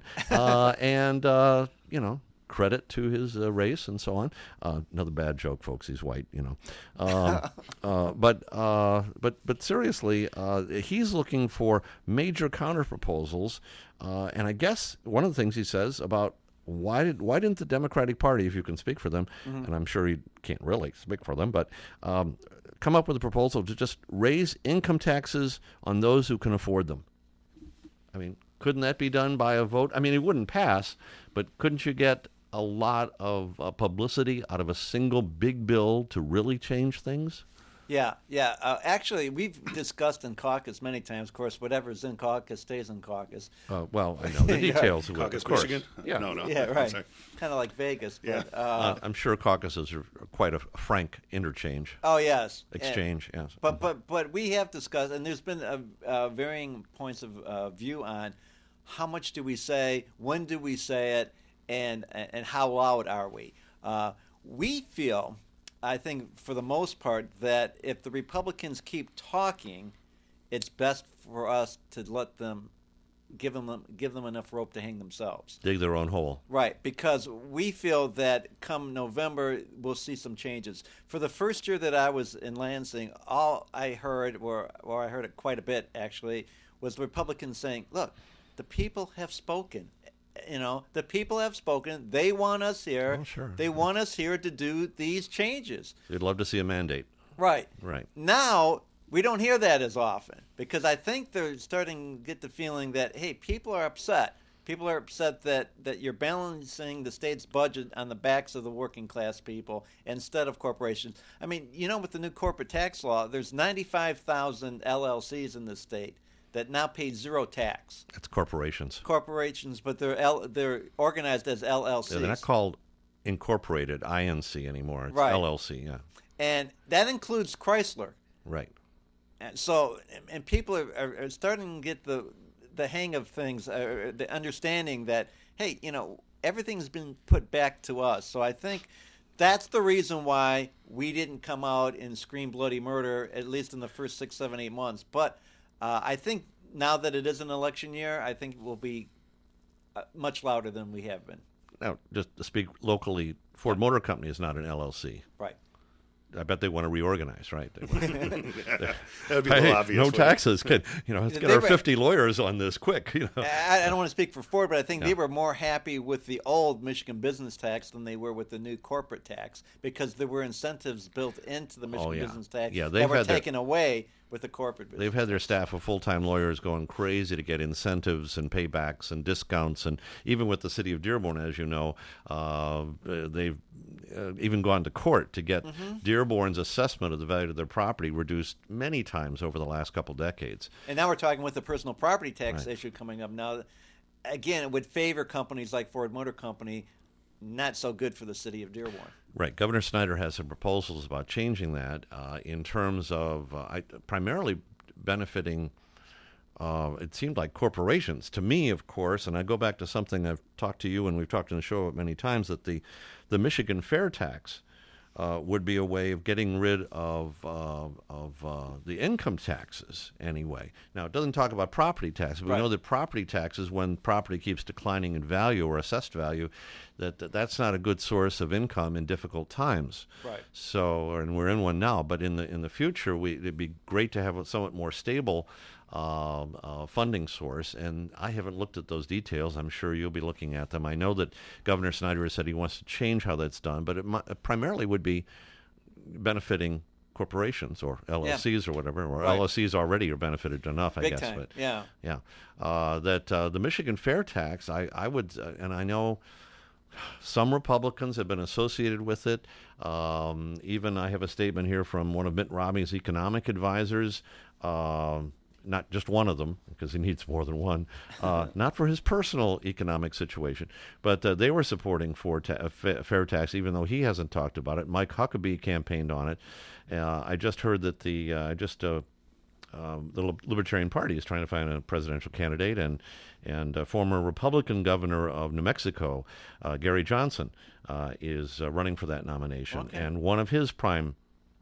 S3: Credit to his race and so on. Another bad joke, folks. He's white, But seriously, he's looking for major counter proposals. And I guess one of the things he says about why didn't the Democratic Party, if you can speak for them, and I'm sure you can't really speak for them, but come up with a proposal to just raise income taxes on those who can afford them. I mean, couldn't that be done by a vote? I mean, it wouldn't pass, but couldn't you get a lot of publicity out of a single big bill to really change things?
S5: Yeah. Actually, we've discussed in caucus many times. Of course, whatever's in caucus stays in caucus.
S3: Well, I know the details.
S4: Caucus,
S3: of course.
S4: Michigan?
S3: Yeah.
S4: No.
S5: Yeah, right. Kind of like Vegas. But,
S3: I'm sure caucuses are quite a frank interchange.
S5: Oh yes.
S3: Exchange. Yes.
S5: But we have discussed, and there's been varying points of view on how much do we say, when do we say it, and how loud are we? We feel, I think, for the most part, that if the Republicans keep talking, it's best for us to let them give them enough rope to hang themselves.
S3: Dig their own hole.
S5: Right, because we feel that come November we'll see some changes. For the first year that I was in Lansing, all I heard, or I heard it quite a bit actually, was the Republicans saying, "Look, the people have spoken." The people have spoken. They want us here.
S3: Oh, sure.
S5: They want us here to do these changes.
S3: You'd love to see a mandate.
S5: Right. Now, we don't hear that as often because I think they're starting to get the feeling that, hey, people are upset. People are upset that you're balancing the state's budget on the backs of the working class people instead of corporations. I mean, with the new corporate tax law, there's 95,000 LLCs in the state that now pay zero tax.
S3: That's corporations.
S5: Corporations, but they're organized as LLCs.
S3: Yeah, they're not called incorporated, INC anymore. It's
S5: right.
S3: LLC, yeah.
S5: And that includes Chrysler.
S3: Right.
S5: And people are starting to get the hang of things, the understanding that, hey, everything's been put back to us. So I think that's the reason why we didn't come out and scream bloody murder, at least in the first 6, 7, 8 months. But I think now that it is an election year, I think we'll be much louder than we have been.
S3: Now, just to speak locally, Ford Motor Company is not an LLC.
S5: Right.
S3: I bet they want to reorganize, right?
S4: That would be
S3: Hey,
S4: the obvious.
S3: no
S4: wouldn't it?
S3: taxes. Let's get
S5: They
S3: our
S5: were-
S3: 50 lawyers on this quick.
S5: I don't want to speak for Ford, but I think they were more happy with the old Michigan business tax than they were with the new corporate tax, because there were incentives built into the Michigan
S3: yeah.
S5: business tax
S3: Yeah,
S5: that
S3: they've
S5: were
S3: had their-
S5: taken away with the corporate business.
S3: They've had their staff of full-time lawyers going crazy to get incentives and paybacks and discounts, and even with the city of Dearborn, as you know, they've even gone to court to get Dearborn's assessment of the value of their property reduced many times over the last couple decades.
S5: And now we're talking with the personal property tax issue coming up now. Again, it would favor companies like Ford Motor Company, not so good for the city of Dearborn.
S3: Right. Governor Snyder has some proposals about changing that in terms of primarily benefiting, it seemed like corporations. To me, of course, and I go back to something I've talked to you and we've talked in the show many times, that the Michigan fair tax would be a way of getting rid of the income taxes anyway. Now, it doesn't talk about property taxes, but we know that property taxes, when property keeps declining in value or assessed value, that's not a good source of income in difficult times.
S5: Right.
S3: So, and we're in one now, but in the future, it'd be great to have a somewhat more stable funding source, and I haven't looked at those details. I'm sure you'll be looking at them. I know that Governor Snyder has said he wants to change how that's done, but it primarily would be benefiting corporations or LLCs or whatever, or LLCs already are benefited enough, I
S5: Big
S3: guess.
S5: time,
S3: But
S5: yeah.
S3: that the Michigan fair tax, I would, and I know some Republicans have been associated with it. Even I have a statement here from one of Mitt Romney's economic advisors, not just one of them, because he needs more than one, not for his personal economic situation, but they were supporting fair tax, even though he hasn't talked about it. Mike Huckabee campaigned on it. I just heard that the Libertarian Party is trying to find a presidential candidate, and former Republican governor of New Mexico, Gary Johnson, is running for that nomination.
S5: Okay.
S3: And one of his prime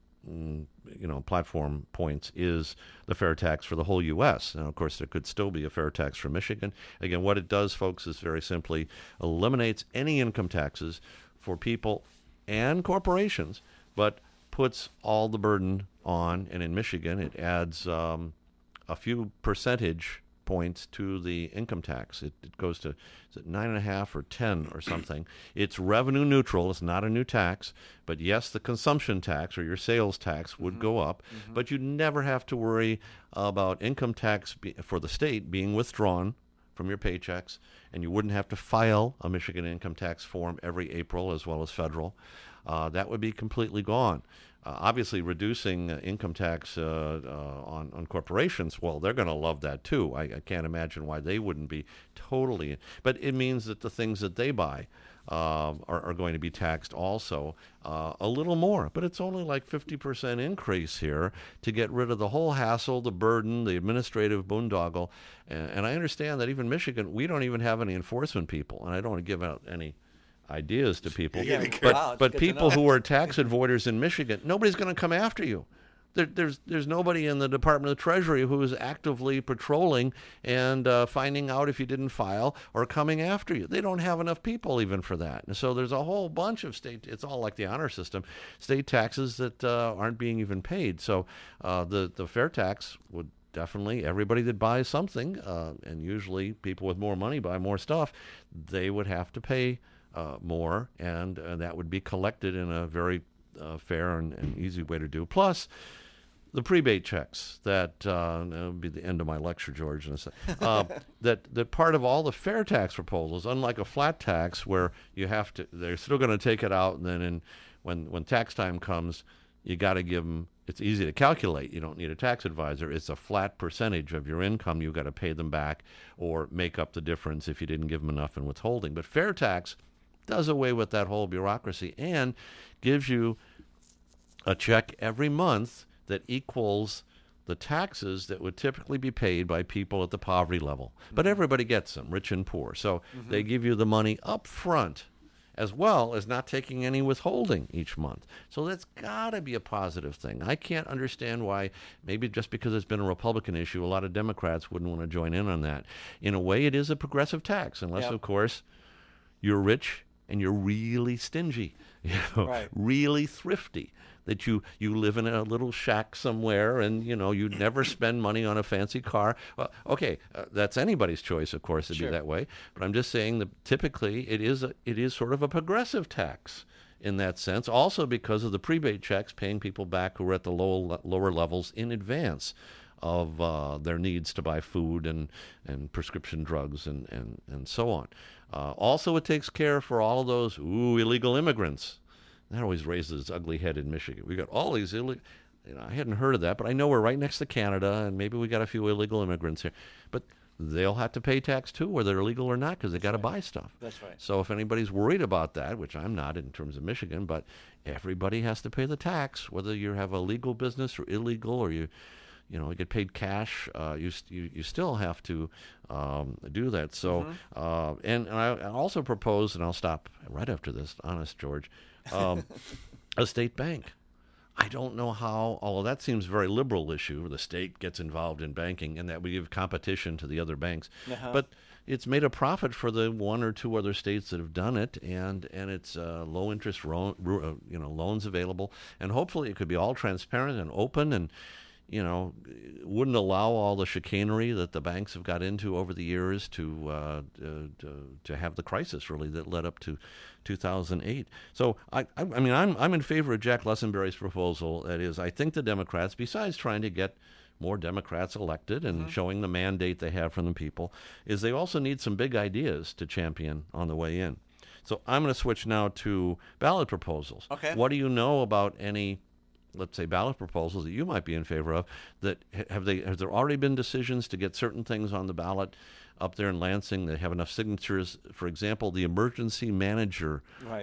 S3: platform points is the fair tax for the whole U.S. Now, of course, there could still be a fair tax for Michigan. Again, what it does, folks, is very simply eliminates any income taxes for people and corporations, but puts all the burden on, and in Michigan, it adds a few percentage points to the income tax. It goes to, is it 9.5 or 10 or something? It's revenue neutral. It's not a new tax. But yes, the consumption tax or your sales tax would go up. But you'd never have to worry about income tax for the state being withdrawn from your paychecks, and you wouldn't have to file a Michigan income tax form every April as well as federal. That would be completely gone. Obviously, reducing income tax on corporations, well, they're going to love that too. I can't imagine why they wouldn't be totally. But it means that the things that they buy are going to be taxed also a little more. But it's only like 50% increase here to get rid of the whole hassle, the burden, the administrative boondoggle. And I understand that even Michigan, we don't even have any enforcement people. And I don't want to give out any ideas to people.
S4: Yeah, be
S5: careful. Wow, it's
S3: but
S5: good to
S3: people
S5: know.
S3: who are tax avoiders in Michigan, nobody's going to come after you. There's nobody in the Department of the Treasury who is actively patrolling and finding out if you didn't file or coming after you. They don't have enough people even for that. And so there's a whole bunch of state, it's all like the honor system, state taxes that aren't being even paid. So the fair tax would definitely, everybody that buys something, and usually people with more money buy more stuff, they would have to pay more, and that would be collected in a very fair and easy way to do. Plus, the prebate checks that that'll be the end of my lecture, George. In a second. That part of all the fair tax proposals, unlike a flat tax where you have to, they're still going to take it out, and then when tax time comes, you got to give them. It's easy to calculate. You don't need a tax advisor. It's a flat percentage of your income. You've got to pay them back or make up the difference if you didn't give them enough in withholding. But fair tax does away with that whole bureaucracy and gives you a check every month that equals the taxes that would typically be paid by people at the poverty level. But everybody gets them, rich and poor. So they give you the money up front, as well as not taking any withholding each month. So that's got to be a positive thing. I can't understand why, maybe just because it's been a Republican issue, a lot of Democrats wouldn't want to join in on that. In a way, it is a progressive tax, unless, of course, you're rich and you're really stingy, really thrifty, that you live in a little shack somewhere and, you never spend money on a fancy car. Well, okay, that's anybody's choice, of course, to be that way. But I'm just saying that typically it is sort of a progressive tax in that sense, also because of the prebate checks paying people back who are at the lower levels in advance of their needs to buy food and prescription drugs and so on. Also, it takes care for all of those illegal immigrants. That always raises its ugly head in Michigan. We got all these I hadn't heard of that, but I know we're right next to Canada, and maybe we got a few illegal immigrants here. But they'll have to pay tax too, whether they're illegal or not, because they got to buy stuff.
S5: That's right.
S3: So if anybody's worried about that, which I'm not in terms of Michigan, but everybody has to pay the tax, whether you have a legal business or illegal, or you get paid cash. You still have to do that. So, and I also propose, and I'll stop right after this. Honest, George, a state bank. I don't know how, although that seems a very liberal issue, where the state gets involved in banking and that we give competition to the other banks. But it's made a profit for the one or two other states that have done it, and it's low interest loans available, and hopefully it could be all transparent and open, and wouldn't allow all the chicanery that the banks have got into over the years to have the crisis really that led up to 2008. So I mean I'm in favor of Jack Lessenberry's proposal. That is, I think the Democrats, besides trying to get more Democrats elected and showing the mandate they have from the people, is they also need some big ideas to champion on the way in. So I'm going to switch now to ballot proposals.
S5: Okay.
S3: What do you know about any, let's say, ballot proposals that you might be in favor of? That have there already been decisions to get certain things on the ballot up there in Lansing that have enough signatures? For example, the emergency manager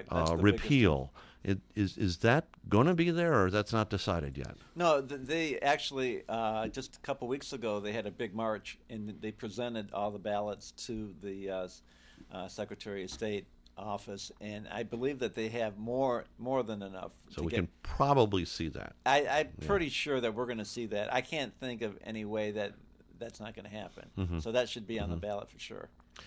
S3: repeal. Is that going to be there, or that's not decided yet?
S5: No, they actually just a couple weeks ago they had a big march and they presented all the ballots to the Secretary of State office, and I believe that they have more than enough.
S3: So we can probably see that.
S5: I'm pretty sure that we're going to see that. I can't think of any way that's not going to happen. So that should be on the ballot for sure.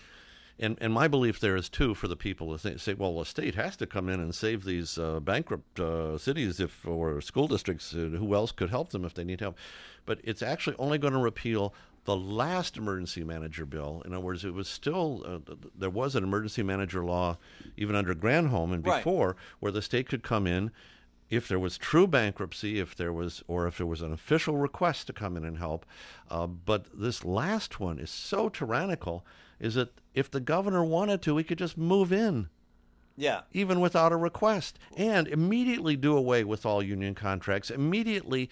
S3: And my belief there is, too, for the people to say, well, the state has to come in and save these bankrupt cities or school districts. Who else could help them if they need help? But it's actually only going to repeal the last emergency manager bill. In other words, it was still there was an emergency manager law even under Granholm and before, where the state could come in if there was true bankruptcy, if there was an official request to come in and help. But this last one is so tyrannical, is that if the governor wanted to, he could just move in.
S5: Yeah.
S3: Even without a request, and immediately do away with all union contracts, immediately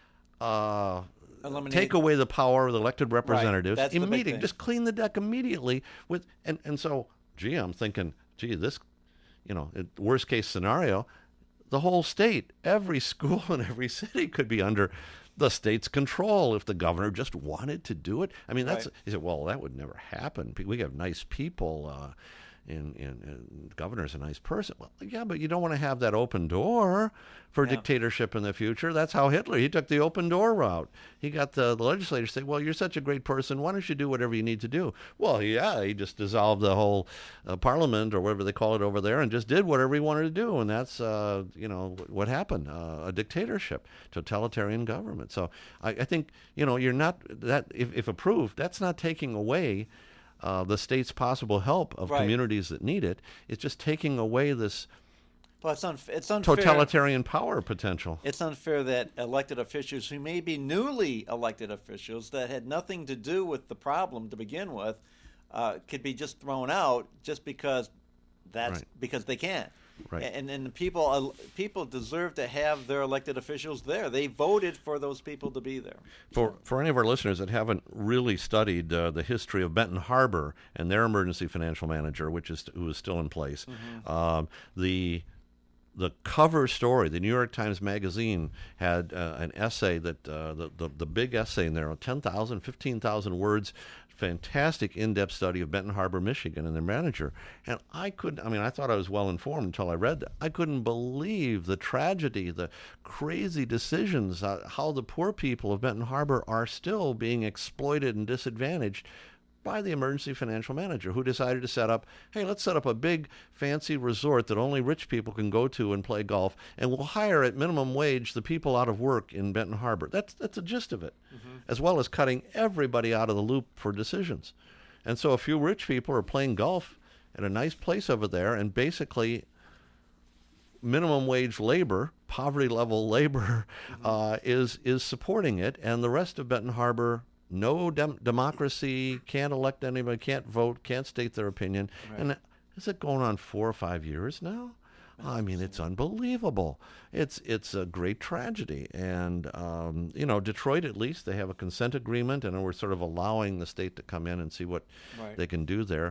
S3: take away the power of the elected representatives.
S5: That's the big thing.
S3: Just clean the deck immediately. And so, I'm thinking, this, worst case scenario, the whole state, every school in every city could be under the state's control if the governor just wanted to do it. I mean, he said, well, that would never happen. We have nice people. And the governor's a nice person. Well, yeah, but you don't want to have that open door for dictatorship in the future. That's how he took the open door route. He got the legislators to say, well, you're such a great person. Why don't you do whatever you need to do? Well, he just dissolved the whole parliament or whatever they call it over there and just did whatever he wanted to do. And that's, what happened, a dictatorship, totalitarian government. So I think, you're not that if approved, that's not taking away the state's possible help of communities that need it. It's just taking away this it's unfair. Totalitarian power potential.
S5: It's unfair that elected officials who may be newly elected officials that had nothing to do with the problem to begin with could be just thrown out just because because they can.
S3: Right.
S5: And the people deserve to have their elected officials there. They voted for those people to be there.
S3: For any of our listeners that haven't really studied the history of Benton Harbor and their emergency financial manager, who is still in place, the cover story, the New York Times Magazine had an essay that the big essay in there, 10,000, 15,000 words, fantastic in-depth study of Benton Harbor, Michigan, and their manager. And I thought I was well informed until I read that. I couldn't believe the tragedy, the crazy decisions, how the poor people of Benton Harbor are still being exploited and disadvantaged by the emergency financial manager, who decided to let's set up a big fancy resort that only rich people can go to and play golf, and we'll hire at minimum wage the people out of work in Benton Harbor. That's the gist of it, as well as cutting everybody out of the loop for decisions. And so a few rich people are playing golf at a nice place over there, and basically minimum wage labor, poverty level labor, is supporting it, and the rest of Benton Harbor, no democracy, can't elect anybody, can't vote, can't state their opinion. Right. And is it going on 4 or 5 years now? I mean, it's unbelievable. It's a great tragedy. And, Detroit, at least, they have a consent agreement, and we're sort of allowing the state to come in and see what they can do there.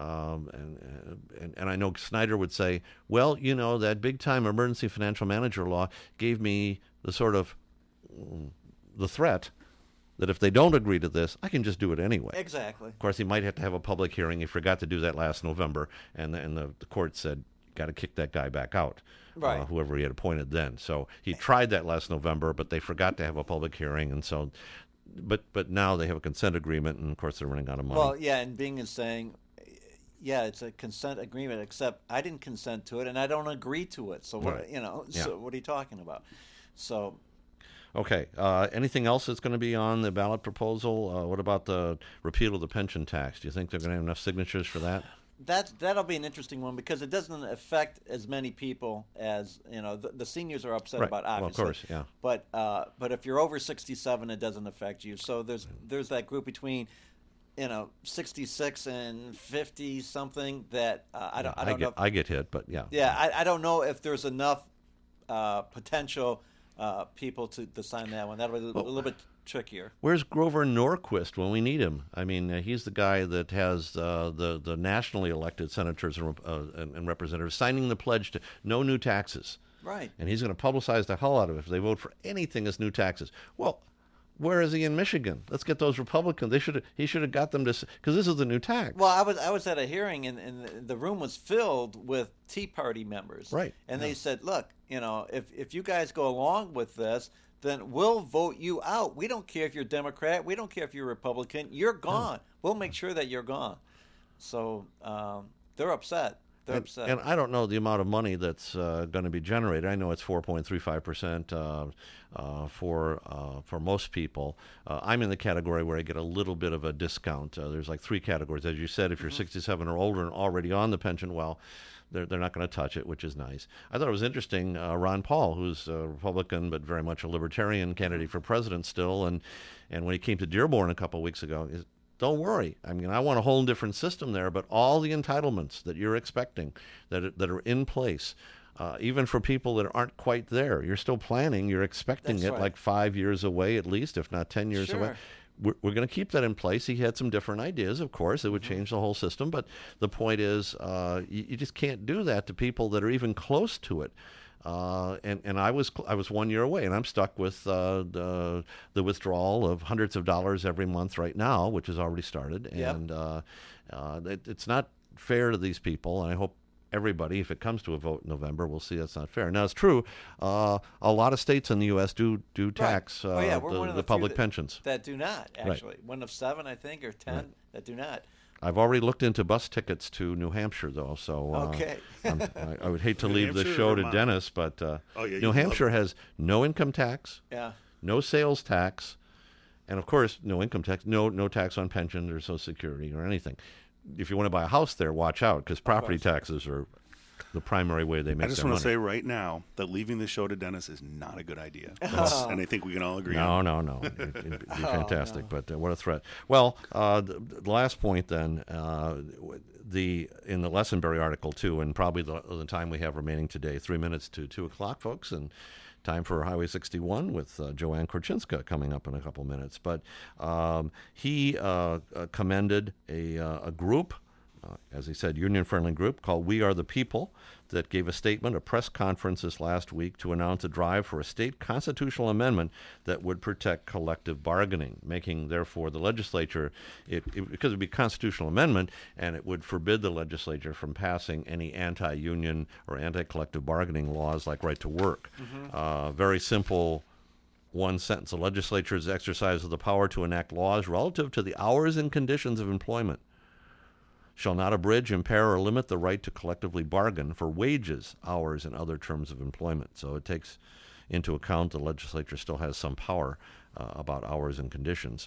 S3: And I know Snyder would say, well, that big-time emergency financial manager law gave me the sort of the threat that if they don't agree to this, I can just do it anyway.
S5: Exactly.
S3: Of course, he might have to have a public hearing. He forgot to do that last November, and the court said, got to kick that guy back out, whoever he had appointed then. So he tried that last November, but they forgot to have a public hearing, and so, but now they have a consent agreement, and of course they're running out of money.
S5: Well, yeah, and Bing is saying, it's a consent agreement, except I didn't consent to it, and I don't agree to it. So so what are you talking about? So.
S3: Okay. Anything else that's going to be on the ballot proposal? What about the repeal of the pension tax? Do you think they're going to have enough signatures for that?
S5: That'll be an interesting one because it doesn't affect as many people as the seniors are upset about, obviously.
S3: Well, of course, yeah.
S5: But if you're over 67, it doesn't affect you. So there's that group between 66 and 50 something that I don't know.
S3: I get hit, but yeah.
S5: Yeah, I don't know if there's enough potential people to sign that one. That'll be a little bit trickier.
S3: Where's Grover Norquist when we need him? I mean, he's the guy that has the nationally elected senators and representatives signing the pledge to no new taxes.
S5: Right.
S3: And he's going to publicize the hell out of it if they vote for anything as new taxes. Well, where is he in Michigan? Let's get those Republicans. He should have got them to, because this is the new tax.
S5: Well, I was at a hearing and the room was filled with Tea Party members.
S3: Right.
S5: And they said, look, if you guys go along with this, then we'll vote you out. We don't care if you're Democrat. We don't care if you're Republican. You're gone. We'll make sure that you're gone. So they're upset.
S3: And I don't know the amount of money that's going to be generated. I know it's 4.35% for most people. I'm in the category where I get a little bit of a discount. There's like 3 categories. As you said, if you're 67 or older and already on the pension, well, they're not going to touch it, which is nice. I thought it was interesting. Ron Paul, who's a Republican but very much a libertarian candidate for president still, and when he came to Dearborn a couple of weeks ago, don't worry. I mean, I want a whole different system there, but all the entitlements that you're expecting that are in place, even for people that aren't quite there, you're still planning, you're expecting
S5: That's
S3: it
S5: right.
S3: like 5 years away at least, if not 10 years away. We're going to keep that in place. He had some different ideas, of course. It would change the whole system, but the point is you just can't do that to people that are even close to it. And I was 1 year away, and I'm stuck with the withdrawal of hundreds of dollars every month right now, which has already started.
S5: Yep.
S3: And it's not fair to these people, and I hope everybody, if it comes to a vote in November, will see that's not fair. Now, it's true, a lot of states in the U.S. do tax
S5: we're one of
S3: the
S5: few
S3: public pensions.
S5: that do not, actually.
S3: Right.
S5: One of 7, I think, or 10 that do not.
S3: I've already looked into bus tickets to New Hampshire, though, so
S5: Okay.
S3: I would hate to
S4: New
S3: leave the
S4: Hampshire
S3: show
S4: or
S3: to
S4: Vermont?
S3: Dennis, but
S4: Oh, yeah,
S3: New
S4: you'd love
S3: Hampshire
S4: it.
S3: has no income tax,
S5: Yeah.
S3: no sales tax, and of course, no income tax, no tax on pensions or Social Security or anything. If you want to buy a house there, watch out, because property taxes are the primary way they make
S4: I just
S3: their
S4: want
S3: money.
S4: to say right now that leaving the show to Dennis is not a good idea. And I think we can all agree on that.
S3: No. It'd be fantastic, but what a threat. Well, the last point then, in the Lessenberry article, too, and probably the time we have remaining today, 3 minutes to 2 o'clock, folks, and time for Highway 61 with Joanne Korchinska coming up in a couple minutes. But he commended a group as he said, union-friendly group called We Are the People that gave a statement, a press conference this last week to announce a drive for a state constitutional amendment that would protect collective bargaining, making, therefore, the legislature, because it would be a constitutional amendment, and it would forbid the legislature from passing any anti-union or anti-collective bargaining laws like right to work. Very simple. One sentence: the legislature's exercise of the power to enact laws relative to the hours and conditions of employment shall not abridge, impair, or limit the right to collectively bargain for wages, hours, and other terms of employment. So it takes into account the legislature still has some power about hours and conditions.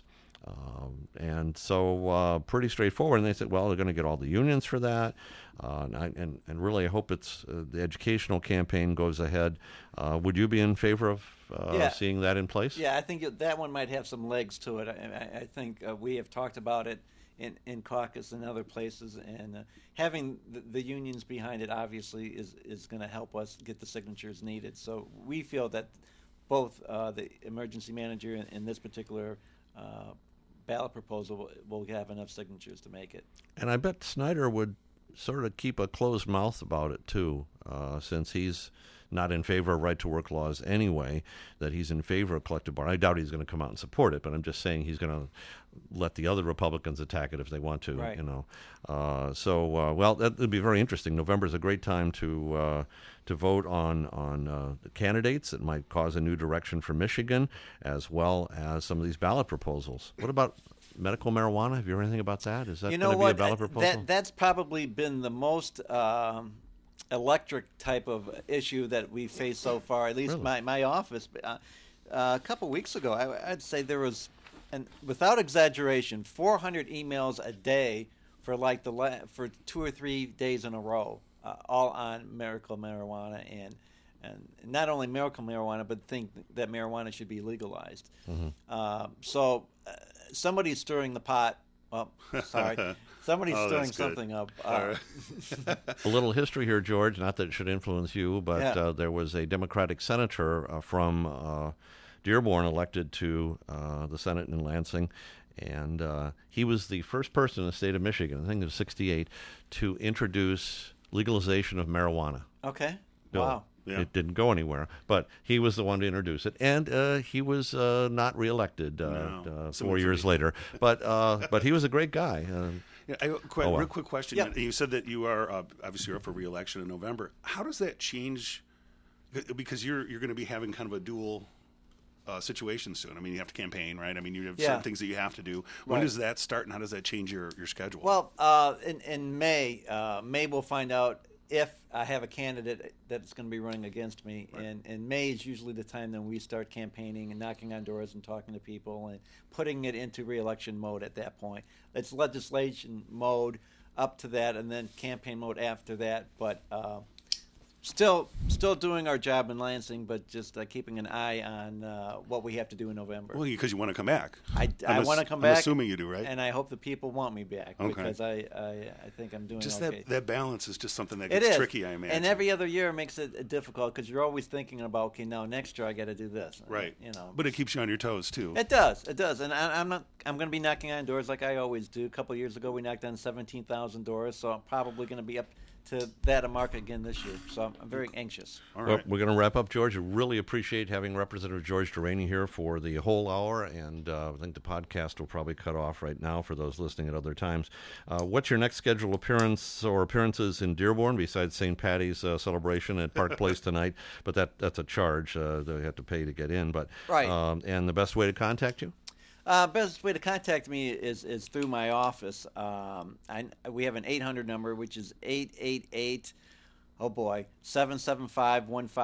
S3: And so pretty straightforward. And they said, well, they're going to get all the unions for that. And really, I hope it's the educational campaign goes ahead. Would you be in favor of seeing that in place?
S5: Yeah, I think that one might have some legs to it. I think we have talked about it in caucus and other places, and having the unions behind it obviously is going to help us get the signatures needed. So we feel that both the emergency manager and this particular ballot proposal will have enough signatures to make it.
S3: And I bet Snyder would sort of keep a closed mouth about it too, since he's not in favor of right-to-work laws anyway, that he's in favor of collective bargaining. I doubt he's going to come out and support it, but I'm just saying he's going to let the other Republicans attack it if they want to.
S5: Right.
S3: Well, that would be very interesting. November is a great time to vote on the candidates that might cause a new direction for Michigan, as well as some of these ballot proposals. What about medical marijuana? Have you heard anything about that? Is that going to be a ballot proposal?
S5: That's probably been the most electric type of issue that we faced so far, at least
S3: Really?
S5: my office. A couple weeks ago, I'd say there was, and without exaggeration, 400 emails a day for for 2 or 3 days in a row, all on medical marijuana and not only medical marijuana, but think that marijuana should be legalized. So somebody's stirring the pot. Well, sorry. Somebody's stirring something up.
S3: A little history here, George, not that it should influence you, but there was a Democratic senator from Dearborn elected to the Senate in Lansing, and he was the first person in the state of Michigan, I think it was 68, to introduce legalization of marijuana.
S5: Okay.
S3: Bill.
S5: Wow.
S4: Yeah.
S3: It didn't go anywhere, but he was the one to introduce it, and he was not reelected 4 years later. But he was a great guy.
S4: Real quick question.
S5: Yep.
S4: You said that you are obviously you're up for re-election in November. How does that change? Because you're going to be having kind of a dual situation soon. I mean, you have to campaign, right? I mean, you have certain things that you have to do. When does that start, and how does that change your schedule?
S5: Well, in May, we'll find out if I have a candidate that's going to be running against me.
S4: Right.
S5: And May is usually the time that we start campaigning and knocking on doors and talking to people and putting it into re-election mode at that point. It's legislation mode up to that, and then campaign mode after that. But still doing our job in Lansing, but just keeping an eye on what we have to do in November.
S4: Well, because you want to come back.
S5: I want to come back.
S4: I'm assuming you do, right?
S5: And I hope the people want me back, because I think I'm doing
S4: just
S5: okay.
S4: that balance is just something that
S5: It
S4: gets
S5: is.
S4: tricky, I imagine.
S5: And every other year makes it difficult, because you're always thinking about, okay, now next year I got to do this.
S4: Right.
S5: You know.
S4: But it keeps you on your toes too.
S5: It does. And I'm going to be knocking on doors like I always do. A couple of years ago, we knocked on 17,000 doors, so I'm probably going to be up to that mark again this year. So I'm very anxious.
S4: All
S3: Well,
S4: right.
S3: we're going to wrap up, George. I really appreciate having Representative George Deraney here for the whole hour, and I think the podcast will probably cut off right now for those listening at other times. What's your next scheduled appearance or appearances in Dearborn besides St. Patty's celebration at Park Place tonight? But that's a charge. They have to pay to get in. But
S5: Right.
S3: And the best way to contact you?
S5: Best way to contact me is through my office. We have an 800 number, which is 888, 775-15.